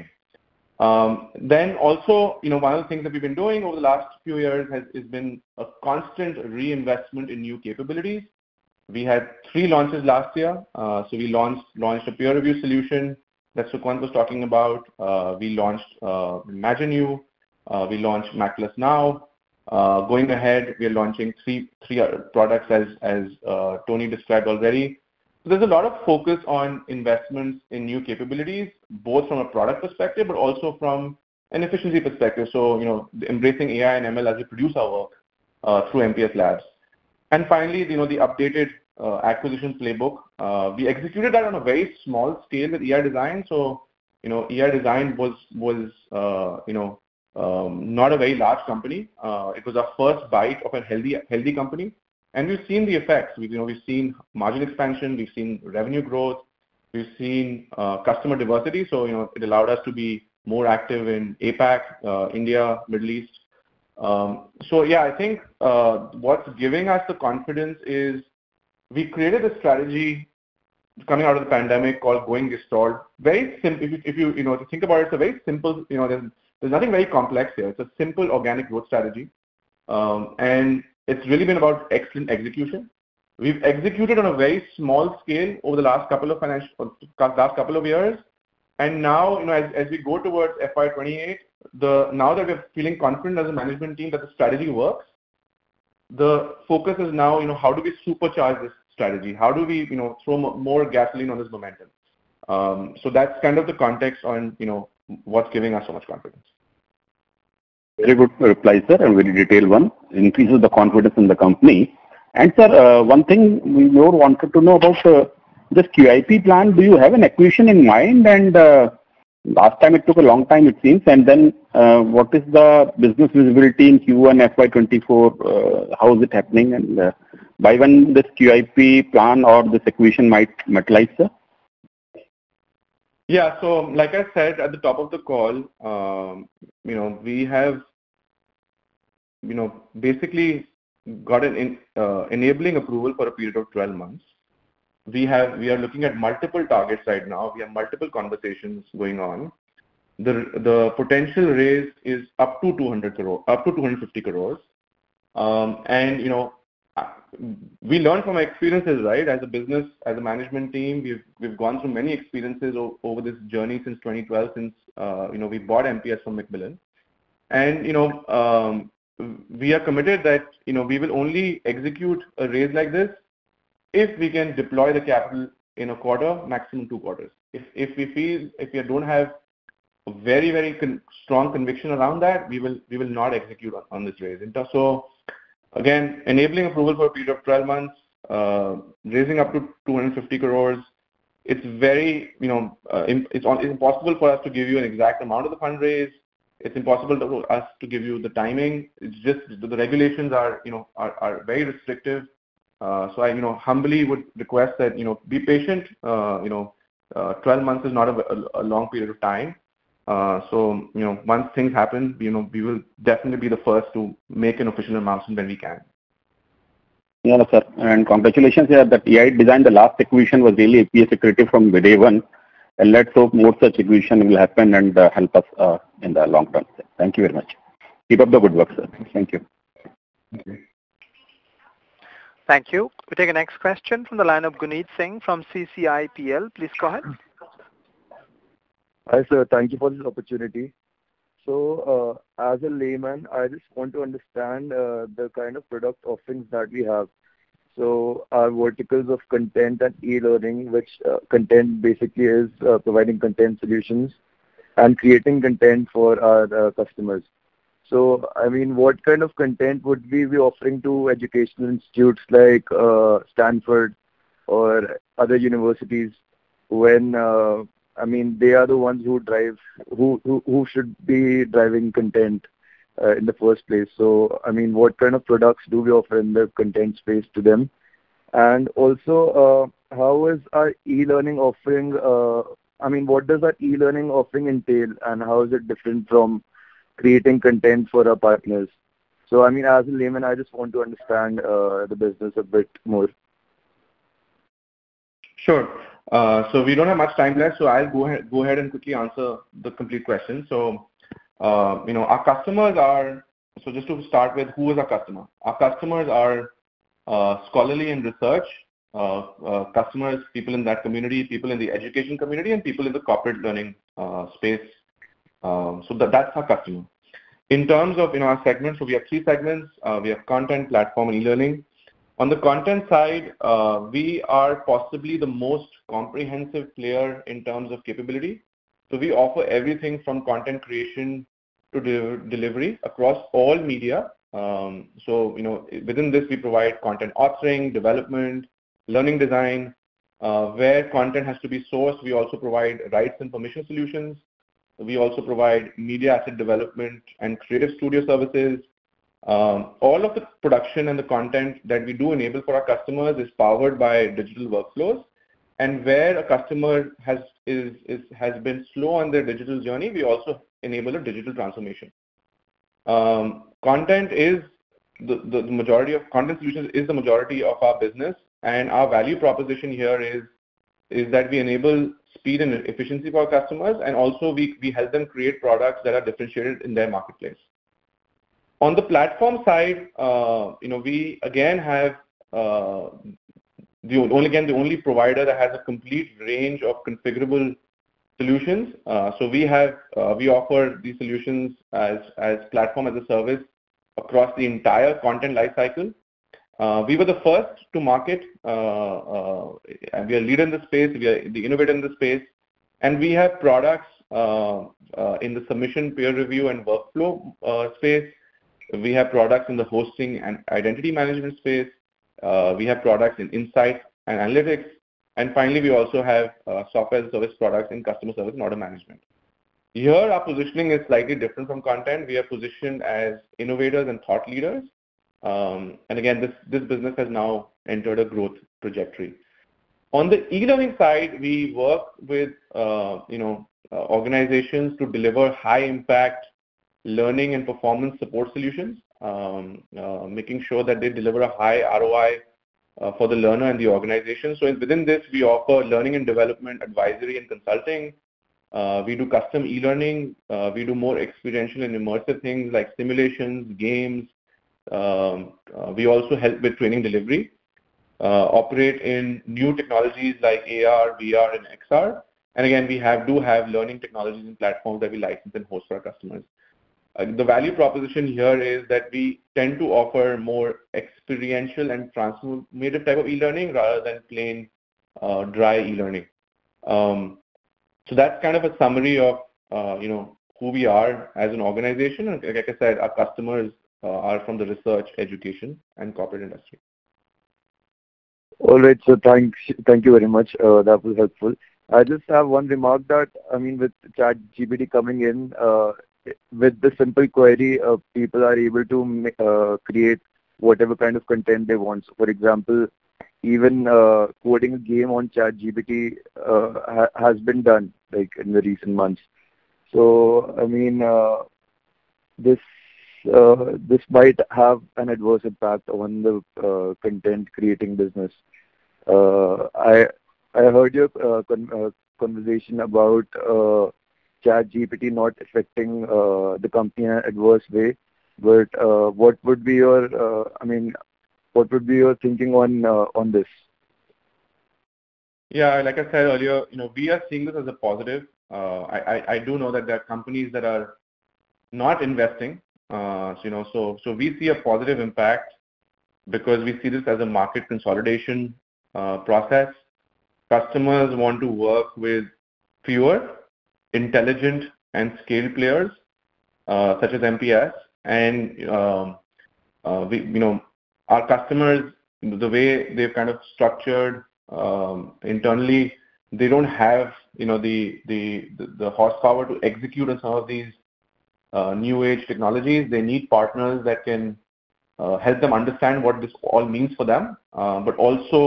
Um, then also, you know, one of the things that we've been doing over the last few years has, has been a constant reinvestment in new capabilities. We had three launches last year. Uh, so we launched launched a peer review solution that Sukhwant was talking about. Uh, we launched uh, ImagineU. Uh, we launched Mackless Now. Uh, going ahead, we are launching three three products as as uh, Tony described already. So there's a lot of focus on investments in new capabilities, both from a product perspective, but also from an efficiency perspective. So, you know, embracing A I and M L as we produce our work uh, through M P S Labs. And finally, you know, the updated uh, acquisition playbook. Uh, we executed that on a very small scale with E R Design. So, you know, E R Design was was uh, you know um, not a very large company. Uh, it was our first bite of a healthy healthy company. And we've seen the effects. We've, you know, we've seen margin expansion, we've seen revenue growth, we've seen uh, customer diversity. So, you know, it allowed us to be more active in APAC, uh, India, Middle East. Um, so yeah, I think uh, what's giving us the confidence is we created a strategy coming out of the pandemic called Going Gestalt. Very simple. If you, if you you know to think about it, it's a very simple. You know, there's there's nothing very complex here. It's a simple organic growth strategy, um, and it's really been about excellent execution. We've executed on a very small scale over the last couple of financial last couple of years, and now you know as, as we go towards F Y twenty-eight, the now that we're feeling confident as a management team that the strategy works, the focus is now you know how do we supercharge this strategy? How do we you know throw more gasoline on this momentum? Um, so that's kind of the context on you know what's giving us so much confidence. Very good reply, sir, and very detailed one. Increases the confidence in the company. And sir, uh, one thing we more wanted to know about uh, this Q I P plan. Do you have an acquisition in mind? And uh, last time it took a long time, it seems. And then uh, what is the business visibility in Q one F Y twenty-four? Uh, how is it happening? And uh, by when this Q I P plan or this acquisition might materialize, sir? Yeah, so like I said at the top of the call, um, you know, we have, you know, basically got an in, uh, enabling approval for a period of twelve months. We have, we are looking at multiple targets right now. We have multiple conversations going on. The the potential raise is up to two hundred crore, up to two hundred fifty crores. Um, and you know, we learn from our experiences, right? As a business, as a management team, we've we've gone through many experiences o- over this journey since twenty twelve, since uh, you know we bought M P S from Macmillan, and you know um, we are committed that you know we will only execute a raise like this if we can deploy the capital in a quarter, maximum two quarters. If if we feel if we don't have a very very con- strong conviction around that, we will we will not execute on, on this raise. So again, enabling approval for a period of twelve months, uh, raising up to two hundred fifty crores. It's very, you know, uh, it's, it's impossible for us to give you an exact amount of the fundraise. It's impossible for us to give you the timing. It's just the regulations are, you know, are, are very restrictive. Uh, so I, you know, humbly would request that, you know, be patient. Uh, you know, uh, twelve months is not a, a, a long period of time. Uh, so, you know, once things happen, you know, we will definitely be the first to make an official announcement when we can. Yeah, sir. And congratulations here that E I Design, the last acquisition was really A P S accretive from day one. And let's hope more such acquisition will happen and uh, help us uh, in the long term. Thank you very much. Keep up the good work, sir. Thank you. Thank you. Thank you. We take a next question from the line of Guneet Singh from C C I P L. Please go ahead. Hi, sir. Thank you for this opportunity. So, uh, as a layman, I just want to understand uh, the kind of product offerings that we have. So, our verticals of content and e-learning, which uh, content basically is uh, providing content solutions and creating content for our uh, customers. So, I mean, what kind of content would we be offering to educational institutes like uh, Stanford or other universities when uh, I mean, they are the ones who drive, who who, who should be driving content uh, in the first place. So, I mean, what kind of products do we offer in the content space to them? And also, uh, how is our e-learning offering, uh, I mean, what does our e-learning offering entail and how is it different from creating content for our partners? So, I mean, as a layman, I just want to understand uh, the business a bit more. Sure. Uh, so we don't have much time left, so I'll go ahead, go ahead and quickly answer the complete question. So, uh, you know, our customers are, so just to start with, who is our customer? Our customers are uh, scholarly and research, uh, uh, customers, people in that community, people in the education community, and people in the corporate learning uh, space. Um, so that, that's our customer. In terms of, you know, our segments, so we have three segments. Uh, we have content, platform, and e-learning. On the content side, uh, we are possibly the most comprehensive player in terms of capability. So we offer everything from content creation to de- delivery across all media. Um, so, you know, within this, we provide content authoring, development, learning design. Uh, where content has to be sourced, we also provide rights and permission solutions. We also provide media asset development and creative studio services. Um, all of the production and the content that we do enable for our customers is powered by digital workflows. And where a customer has is, is has been slow on their digital journey, we also enable a digital transformation. um, content is the, the, the majority of content solutions is the majority of our business, and our value proposition here is is that we enable speed and efficiency for our customers, and also we, we help them create products that are differentiated in their marketplace. On the platform side, uh, you know, we again have uh, the only again the only provider that has a complete range of configurable solutions. Uh, so we have uh, we offer these solutions as as platform as a service across the entire content lifecycle. Uh, we were the first to market, uh, uh, and we are leader in the space. We are the innovator in the space, and we have products uh, uh, in the submission, peer review, and workflow uh, space. We have products in the hosting and identity management space. Uh, we have products in insights and analytics, and finally, we also have uh, software as a service products in customer service and order management. Here, our positioning is slightly different from content. We are positioned as innovators and thought leaders. Um, and again, this, this business has now entered a growth trajectory. On the e-learning side, we work with uh, you know uh, organizations to deliver high-impact learning and performance support solutions, um, uh, making sure that they deliver a high R O I uh, for the learner and the organization. So within this, we offer learning and development, advisory and consulting. Uh, we do custom e-learning. Uh, we do more experiential and immersive things like simulations, games. Um, uh, we also help with training delivery, uh, operate in new technologies like A R, V R, and X R. And again, we have do have learning technologies and platforms that we license and host for our customers. Uh, the value proposition here is that we tend to offer more experiential and transformative type of e-learning rather than plain uh, dry e-learning. Um, so that's kind of a summary of uh, you know who we are as an organization. And like I said, our customers Uh, are from the research, education, and corporate industry. All right, so thanks, thank you very much. Uh, that was helpful. I just have one remark that, I mean, with ChatGPT coming in, uh, with the simple query, uh, people are able to uh, create whatever kind of content they want. So, for example, even uh, coding a game on ChatGPT uh, ha- has been done, like in the recent months. So, I mean, uh, this Uh, this might have an adverse impact on the uh, content creating business. Uh, I I heard your uh, con- uh, conversation about uh, ChatGPT not affecting uh, the company in an adverse way, but uh, what would be your uh, I mean, what would be your thinking on uh, on this? Yeah, like I said earlier, you know, we are seeing this as a positive. Uh, I, I I do know that there are companies that are not investing. Uh, so, you know, so so we see a positive impact because we see this as a market consolidation uh, process. Customers want to work with fewer, intelligent, and scaled players uh, such as M P S. And um, uh, we, you know, our customers, the way they've kind of structured um, internally, they don't have, you know, the the the, the horsepower to execute on some of these Uh, new age technologies. They need partners that can uh, help them understand what this all means for them, uh, but also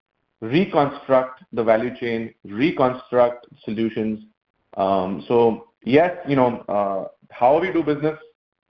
reconstruct the value chain, reconstruct solutions. Um, so yes, you know, uh, how we do business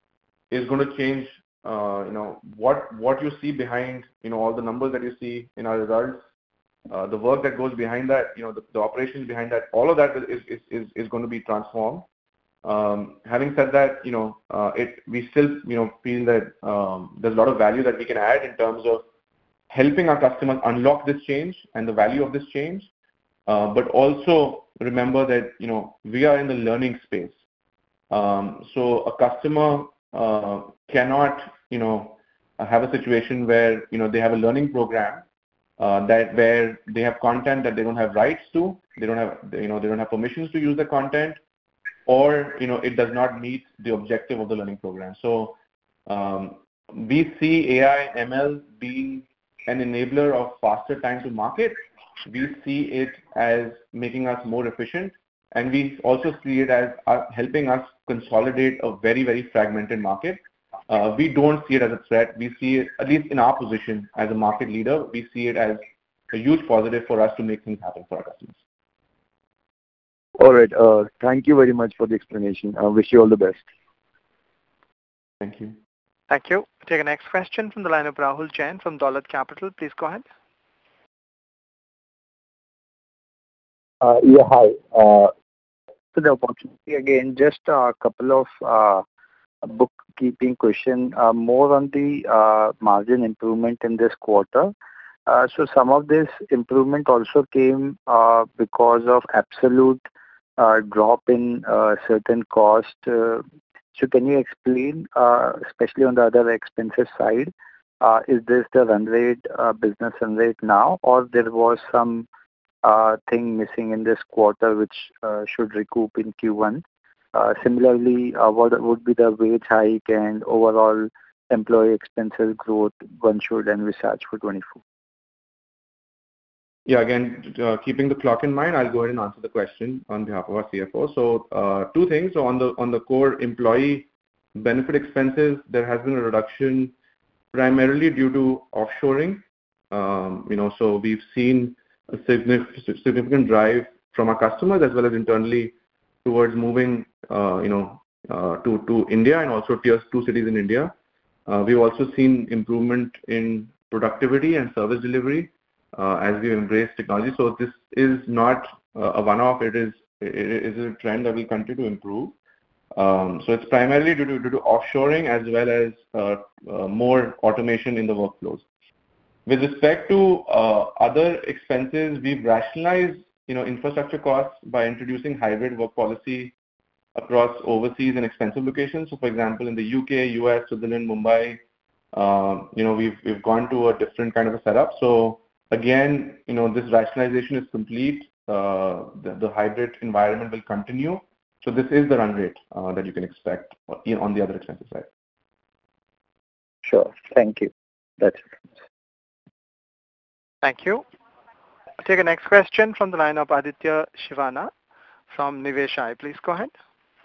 is going to change. Uh, you know, what what you see behind, you know, all the numbers that you see in our results, uh, the work that goes behind that, you know, the, the operations behind that, all of that is is is, is going to be transformed. Um, having said that, you know, uh, it we still, you know, feel that um, there's a lot of value that we can add in terms of helping our customers unlock this change and the value of this change. Uh, but also remember that, you know, we are in the learning space. Um, so a customer uh, cannot, you know, have a situation where, you know, they have a learning program uh, that where they have content that they don't have rights to, they don't have, you know, they don't have permissions to use the content, or, you know, it does not meet the objective of the learning program. So um, we see A I and M L being an enabler of faster time to market. We see it as making us more efficient, and we also see it as uh, helping us consolidate a very, very fragmented market. Uh, we don't see it as a threat. We see it, at least in our position as a market leader, we see it as a huge positive for us to make things happen for our customers. All right. Uh, thank you very much for the explanation. I wish you all the best. Thank you. Thank you. We'll take the next question from the line of Rahul Jain from Dolat Capital. Please go ahead. Uh, yeah, hi. Uh, for the opportunity again, just a couple of uh, bookkeeping question, uh, more on the uh, margin improvement in this quarter. Uh, so some of this improvement also came uh, because of absolute uh, drop in uh, certain cost. Uh, so can you explain, uh, especially on the other expenses side, uh, is this the run rate, uh, business run rate now, or there was some uh, thing missing in this quarter which uh, should recoup in Q one? Uh, similarly, uh, what would be the wage hike and overall employee expenses growth one should envisage for twenty-four? Yeah, again, uh, keeping the clock in mind, I'll go ahead and answer the question on behalf of our C F O. So uh, two things. So on the on the core employee benefit expenses, there has been a reduction primarily due to offshoring. Um, you know, so we've seen a significant significant drive from our customers as well as internally towards moving, uh, you know, uh, to to India and also tier two cities in India. Uh, we've also seen improvement in productivity and service delivery uh, as we embrace technology. So this is not uh, a one-off. It is it is a trend that will continue to improve. Um, so it's primarily due to due to offshoring as well as uh, uh, more automation in the workflows. With respect to uh, other expenses, we've rationalized, you know, infrastructure costs by introducing hybrid work policy across overseas and expensive locations. So, for example, in the U K, U S, Switzerland, Mumbai, uh, you know, we've we've gone to a different kind of a setup. So, again, you know, this rationalization is complete. Uh, the, the hybrid environment will continue. So, this is the run rate uh, that you can expect on the other expenses side. Sure. Thank you. That's it. Thank you. I'll take a next question from the line of Aditya Shivana from Niveshaay. Please go ahead.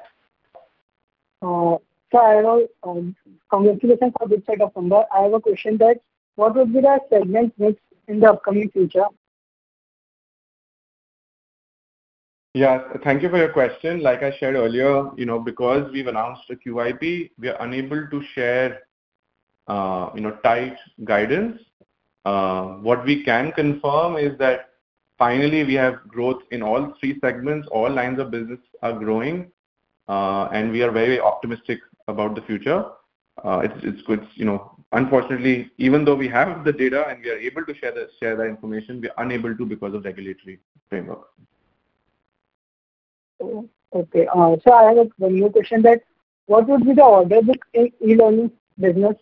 Uh, so I have a, um, congratulations for this set of number. I have a question that what would be the segment mix in the upcoming future? Yeah, thank you for your question. Like I shared earlier, you know, because we've announced a Q I P, we are unable to share, uh, you know, tight guidance. Uh, what we can confirm is that finally we have growth in all three segments. All lines of business are growing, uh, and we are very optimistic about the future. Uh, it's it's good, you know. Unfortunately, even though we have the data and we are able to share the share that information, we are unable to because of regulatory framework. Okay. Uh, so I have a, one more question that what would be the order book in e-learning business?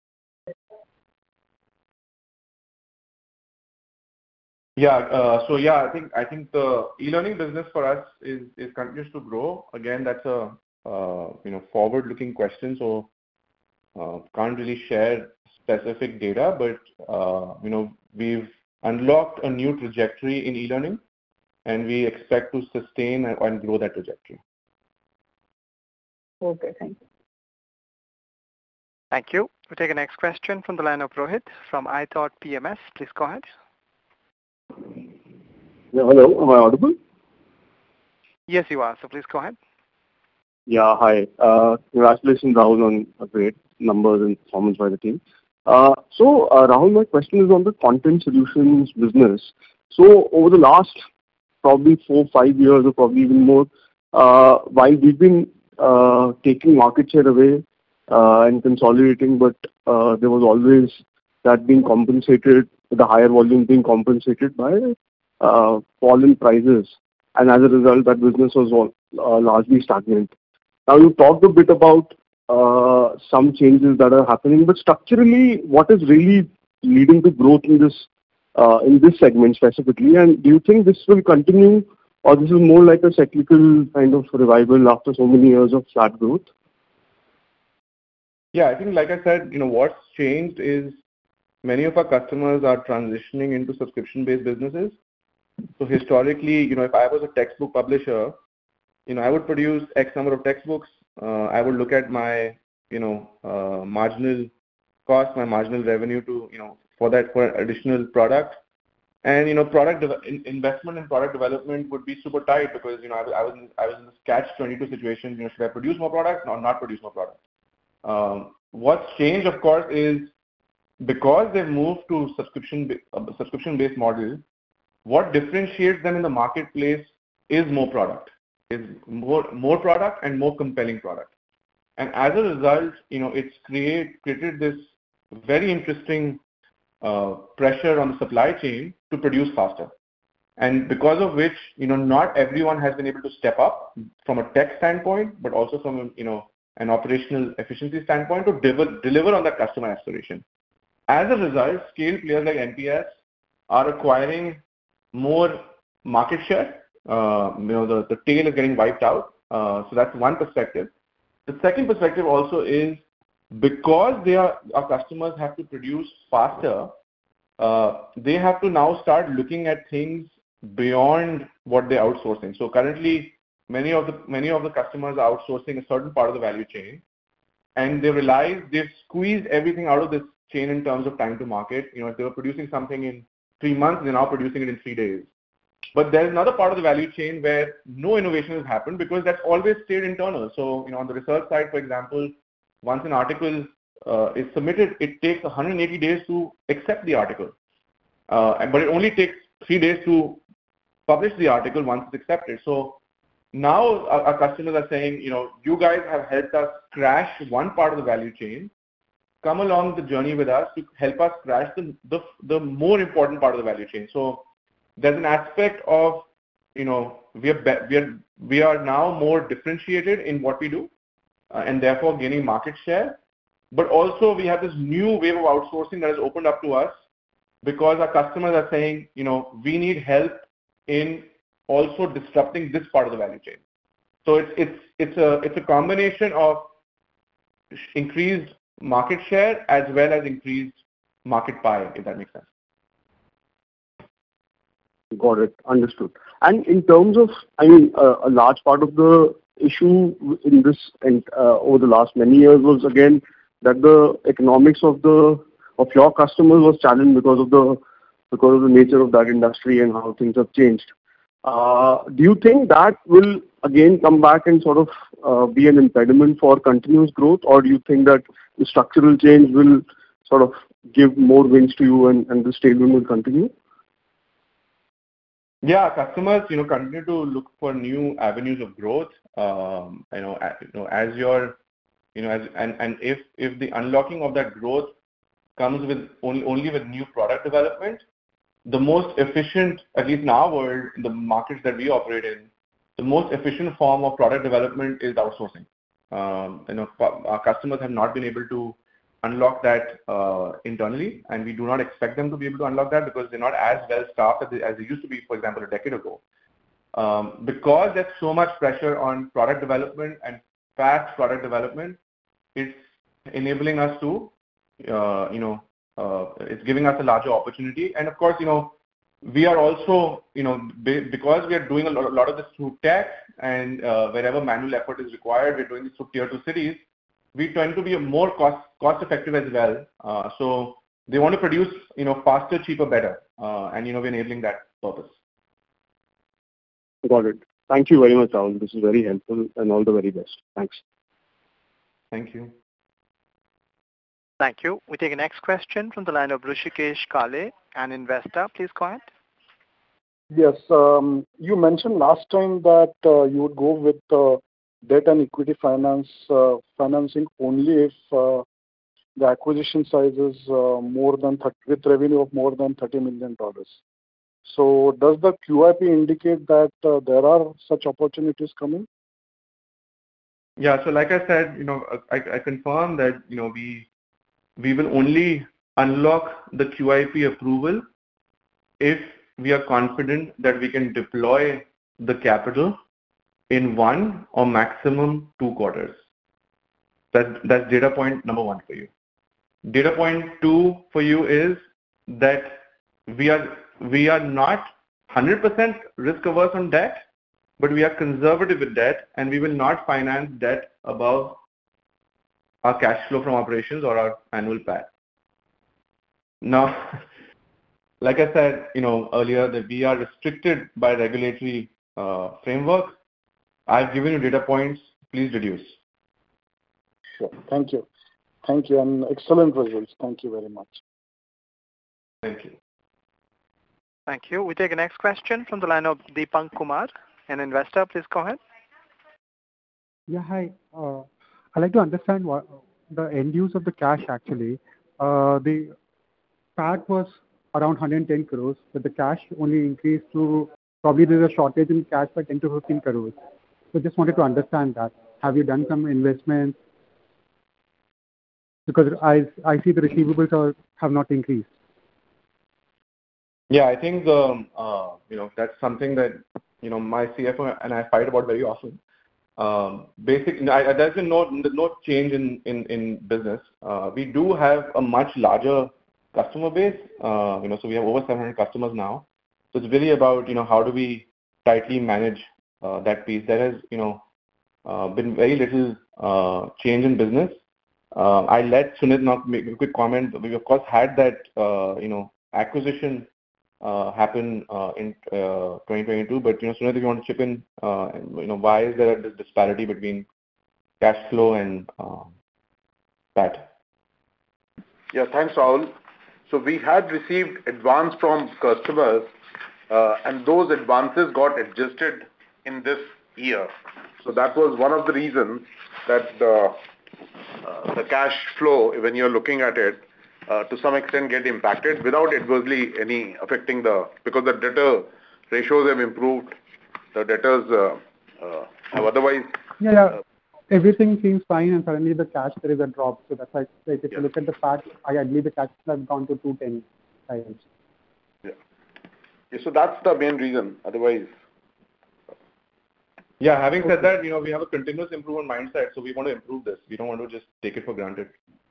Yeah. Uh, so yeah, I think I think the e-learning business for us is is continues to grow. Again, that's a uh, you know forward-looking question, so uh, can't really share specific data, but uh, you know we've unlocked a new trajectory in e-learning, and we expect to sustain and, and grow that trajectory. Okay, thank you. Thank you. We'll take a next question from the line of Rohit from iThought P M S. Please go ahead. Yeah, hello, am I audible? Yes, you are. So please go ahead. Yeah, hi. Uh, congratulations, Rahul, on a great numbers and performance by the team. Uh, so, uh, Rahul, my question is on the content solutions business. So, over the last probably four, five years, or probably even more, uh, while we've been uh, taking market share away uh, and consolidating, but uh, there was always that being compensated, the higher volume being compensated by uh, fall in prices, and as a result, that business was all, uh, largely stagnant. Now, you talked a bit about uh, some changes that are happening, but structurally, what is really leading to growth in this uh, in this segment specifically? And do you think this will continue, or this is more like a cyclical kind of revival after so many years of flat growth? Yeah, I think, like I said, you know, what's changed is many of our customers are transitioning into subscription-based businesses. So historically, you know, if I was a textbook publisher, you know, I would produce X number of textbooks. Uh, I would look at my, you know, uh, marginal cost, my marginal revenue to, you know, for that, for an additional product. And, you know, product in investment in product development would be super tight because, you know, I, I was in, I was in this catch twenty-two situation. You know, should I produce more product or not produce more product? Um, what's changed, of course, is because they've moved to subscription uh, subscription-based model, what differentiates them in the marketplace is more product, is more more product and more compelling product. And as a result, you know, it's create, created this very interesting uh, pressure on the supply chain to produce faster. And because of which, you know, not everyone has been able to step up from a tech standpoint, but also from, a, you know, an operational efficiency standpoint to deliver, deliver on that customer aspiration. As a result, scale players like M P S are acquiring more market share. Uh, you know, the, the tail is getting wiped out. Uh, so that's one perspective. The second perspective also is because they are, our customers have to produce faster, uh, they have to now start looking at things beyond what they're outsourcing. So currently, many of the many of the customers are outsourcing a certain part of the value chain, and they realize they've squeezed everything out of this chain in terms of time to market. You know, if they were producing something in three months, they're now producing it in three days. But there's another part of the value chain where no innovation has happened because that's always stayed internal. So, you know, on the research side, for example, once an article uh, is submitted, it takes one hundred eighty days to accept the article. Uh, but it only takes three days to publish the article once it's accepted. So now our, our customers are saying, you know, you guys have helped us crash one part of the value chain. Come along the journey with us to help us crash the, the, the more important part of the value chain. So there's an aspect of, you know, we are, we are, we are now more differentiated in what we do uh, and therefore gaining market share. But also we have this new wave of outsourcing that has opened up to us because our customers are saying, you know, we need help in also disrupting this part of the value chain. So it's, it's, it's, a, it's a combination of increased market share as well as increased market pie, if that makes sense. Got it. Understood. And in terms of, I mean, uh, a large part of the issue in this and uh, over the last many years was again that the economics of the of your customers was challenged because of the because of the nature of that industry and how things have changed. Uh, do you think that will again come back and sort of uh, be an impediment for continuous growth, or do you think that the structural change will sort of give more wings to you and, and this tailwind will continue? Yeah, customers, you know, continue to look for new avenues of growth. Um, you know, as, you know, as your, you know, as and and if if the unlocking of that growth comes with only only with new product development, the most efficient, at least in our world, in the markets that we operate in, the most efficient form of product development is outsourcing. Um, you know, our customers have not been able to unlock that uh, internally, and we do not expect them to be able to unlock that because they're not as well staffed as they, as they used to be, for example, a decade ago. Um, because there's so much pressure on product development and fast product development, it's enabling us to, uh, you know, uh, it's giving us a larger opportunity. And of course, you know, we are also, you know, because we are doing a lot, a lot of this through tech and uh, wherever manual effort is required, we're doing this through tier two cities. We tend to be a more cost cost effective as well. Uh, so they want to produce, you know, faster, cheaper, better, uh, and you know, we're enabling that purpose. Got it. Thank you very much, Rahul. This is very helpful, and all the very best. Thanks. Thank you. Thank you. We take the next question from the line of Rishikesh Kale, an investor. Please go ahead. Yes, um, you mentioned last time that uh, you would go with uh, debt and equity finance uh, financing only if uh, the acquisition size is uh, more than thirty, with revenue of more than thirty million dollars. So does the Q I P indicate that uh, there are such opportunities coming? Yeah. So like I said, you know, I, I confirm that, you know, we we will only unlock the Q I P approval if we are confident that we can deploy the capital in one or maximum two quarters. That, that's data point number one for you. Data point two for you is that we are, we are not one hundred percent risk averse on debt, but we are conservative with debt, and we will not finance debt above our cash flow from operations or our annual P A T. Now, like I said, you know, earlier, that we are restricted by regulatory uh, framework. I've given you data points. Please reduce. Sure. Thank you. Thank you, and excellent results. Thank you very much. Thank you. Thank you. We take the next question from the line of Deepank Kumar, an investor. Please go ahead. Yeah, hi. Uh, I'd like to understand what the end use of the cash actually. Uh, the P A T was around one hundred ten crores, but the cash only increased to, probably there's a shortage in cash by ten to fifteen crores. So just wanted to understand that. Have you done some investments? Because I, I see the receivables are, have not increased. Yeah, I think um, uh, you know that's something that you know my C F O and I fight about very often. Um, basically, I, there's been no no change in in, in business. Uh, we do have a much larger customer base. Uh, you know, so we have over seven hundred customers now. So it's really about you know how do we tightly manage uh, that piece. There has you know uh, been very little uh, change in business. Uh, I let Sunit now make a quick comment. We of course had that uh, you know acquisition uh, happen uh, in uh, twenty twenty-two. But you know, Sunit, if you want to chip in, uh, you know, why is there a disparity between cash flow and uh, P A T? Yeah, thanks, Rahul. So we had received advance from customers, uh, and those advances got adjusted in this year. So that was one of the reasons that the uh, the cash flow, when you're looking at it, uh, to some extent get impacted without adversely any affecting the, because the debtor ratios have improved, the debtors uh, uh, have otherwise. Yeah, yeah. Uh, everything seems fine, and suddenly the cash, there is a drop. So that's like, like if yeah. you look at the P A T, I believe the cash has gone to two ten times. Yeah. yeah. So that's the main reason. Otherwise. Yeah, having said that, you know, we have a continuous improvement mindset, so we want to improve this. We don't want to just take it for granted.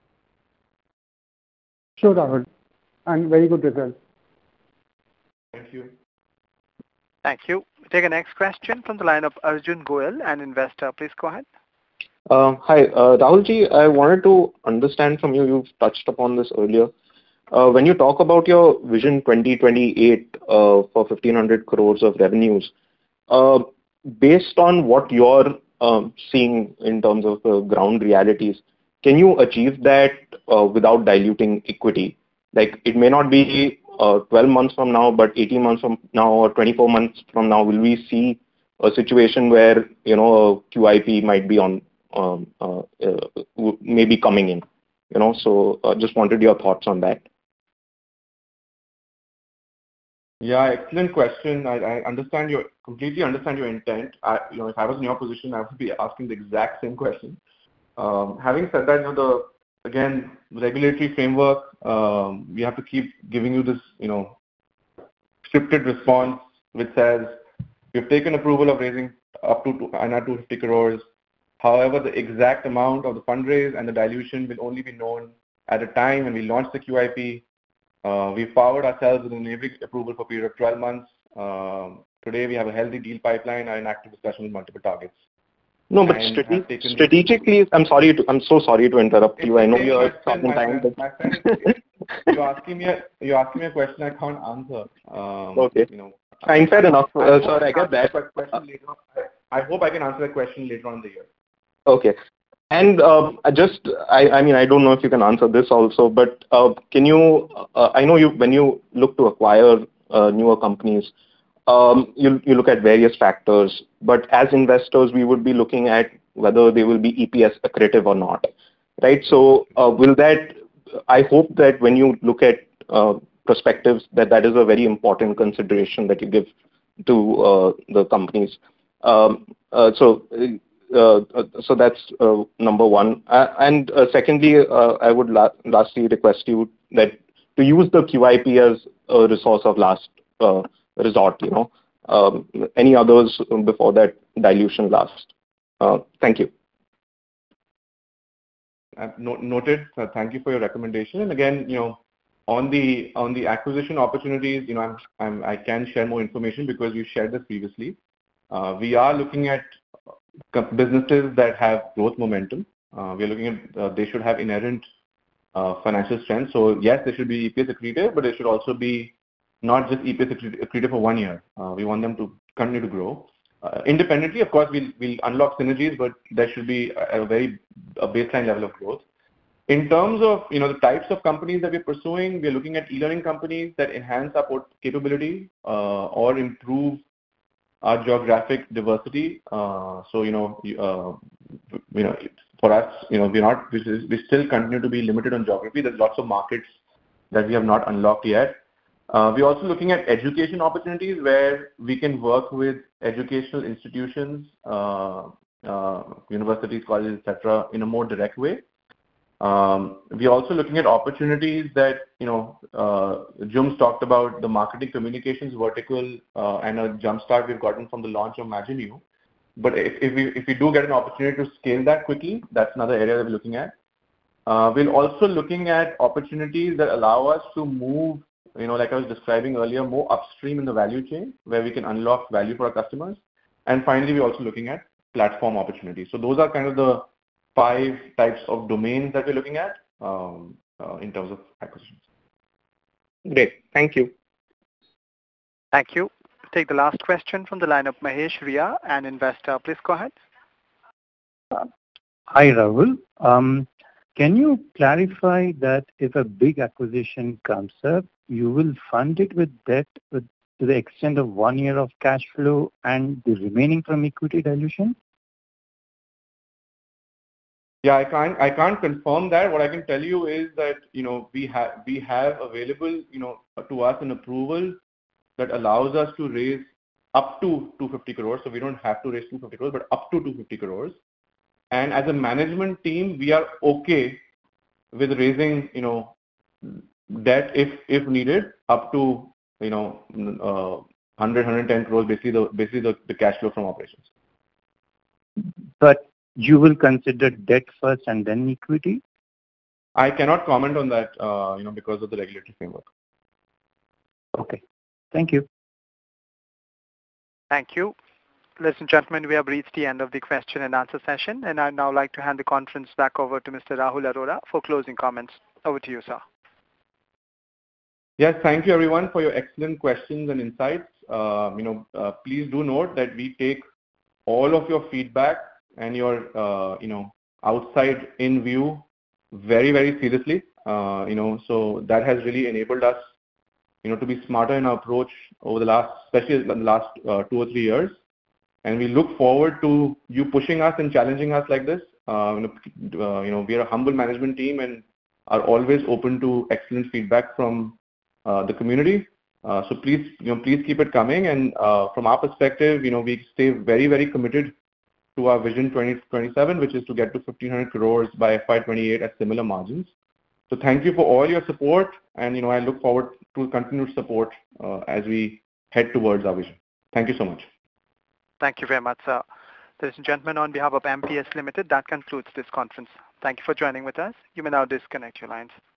Sure, Rahul. And very good results. Thank you. Thank you. We take a next question from the line of Arjun Goel, an investor. Please go ahead. Uh, hi, uh, Rahulji, I wanted to understand from you, you've touched upon this earlier. Uh, when you talk about your Vision twenty twenty-eight uh, for fifteen hundred crores of revenues, uh, based on what you're um, seeing in terms of uh, ground realities, can you achieve that uh, without diluting equity? Like it may not be uh, twelve months from now, but eighteen months from now or twenty-four months from now, will we see a situation where, you know, a Q I P might be on, um, uh, uh, maybe coming in, you know? So uh, just wanted your thoughts on that. Yeah, excellent question. I, I understand your completely understand your intent. I, you know, if I was in your position, I would be asking the exact same question. Um, having said that, you know, the again regulatory framework, um, we have to keep giving you this, you know, scripted response which says we've taken approval of raising up to two hundred fifty crores. However, the exact amount of the fundraise and the dilution will only be known at a time when we launch the Q I P. Uh, we powered ourselves with an enabling approval for a period of twelve months. Um, today, we have a healthy deal pipeline and an active discussion with multiple targets. No, but strate- strategically, I'm sorry to, I'm so sorry to interrupt you. I know you're talking time. But... My friend, you're asking me, a, you're asking me a question I can't answer. Um, okay. You know, Fine, fair enough. Uh, sorry, I get that. Question later on. I hope I can answer that question later on in the year. Okay. And uh, just, I, I mean, I don't know if you can answer this also, but uh, can you, uh, I know you, when you look to acquire uh, newer companies, um, you, you look at various factors, but as investors, we would be looking at whether they will be E P S accretive or not, right? So uh, will that, I hope that when you look at uh, perspectives, that that is a very important consideration that you give to uh, the companies. Um, uh, so, Uh, so that's uh, number one. Uh, and uh, secondly, uh, I would la- lastly request you that to use the Q I P as a resource of last uh, resort, you know, um, any others before that dilution last. Uh, thank you. No- noted. Uh, thank you for your recommendation. And again, you know, on the on the acquisition opportunities, you know, I'm, I'm I can share more information because we shared this previously. Uh, we are looking at businesses that have growth momentum. Uh, we are looking at uh, they should have inherent uh, financial strength. So yes, they should be E P S accretive, but they should also be not just E P S accretive for one year. Uh, we want them to continue to grow. uh, independently. Of course, we'll, we'll unlock synergies, but there should be a, a very a baseline level of growth. In terms of, you know, the types of companies that we're pursuing, we're looking at e-learning companies that enhance our port capability uh, or improve our geographic diversity. Uh, so, you know, uh, you know, for us, you know, we're not, we, we still continue to be limited on geography. There's lots of markets that we have not unlocked yet. Uh, we're also looking at education opportunities where we can work with educational institutions, uh, uh, universities, colleges, et cetera, in a more direct way. Um, we're also looking at opportunities that, you know, uh, Jum's talked about the marketing communications vertical uh, and a jumpstart we've gotten from the launch of Imagine. But if, if, we, if we do get an opportunity to scale that quickly, that's another area that we're looking at. Uh, we're also looking at opportunities that allow us to move, you know, like I was describing earlier, more upstream in the value chain where we can unlock value for our customers. And finally, we're also looking at platform opportunities. So those are kind of the five types of domains that we're looking at um, uh, in terms of acquisitions. Great. Thank you. Thank you. Take the last question from the line of Mahesh Ria, an investor. Please go ahead. Hi, Rahul. Um, can you clarify that if a big acquisition comes up, you will fund it with debt with, to the extent of one year of cash flow and the remaining from equity dilution? Yeah, I can't, I can't confirm that. What I can tell you is that, you know, we have, we have available, you know, to us an approval that allows us to raise up to two hundred fifty crores. So we don't have to raise two hundred fifty crores, but up to two hundred fifty crores. And as a management team, we are okay with raising, you know, debt if, if needed up to, you know, uh, one hundred, one hundred ten crores, basically the, basically the, the cash flow from operations. But you will consider debt first and then equity? I cannot comment on that, uh, you know, because of the regulatory framework. Okay. Thank you. Thank you. Ladies and gentlemen, we have reached the end of the question and answer session, and I'd now like to hand the conference back over to Mister Rahul Arora for closing comments. Over to you, sir. Yes, thank you everyone for your excellent questions and insights. Uh, you know, uh, please do note that we take all of your feedback and your, uh, you know, outside in view very, very seriously. Uh, you know, so that has really enabled us, you know, to be smarter in our approach over the last, especially the last uh, two or three years. And we look forward to you pushing us and challenging us like this. Uh, you know, uh, you know, we are a humble management team and are always open to excellent feedback from uh, the community. Uh, so please, you know, please keep it coming. And uh, from our perspective, you know, we stay very, very committed to our vision twenty twenty-seven, which is to get to fifteen hundred crores by F Y twenty-eight at similar margins. So thank you for all your support, and you know I look forward to continued support uh, as we head towards our vision. Thank you so much. Thank you very much, sir. Ladies and gentlemen, on behalf of M P S Limited, that concludes this conference. Thank you for joining with us. You may now disconnect your lines.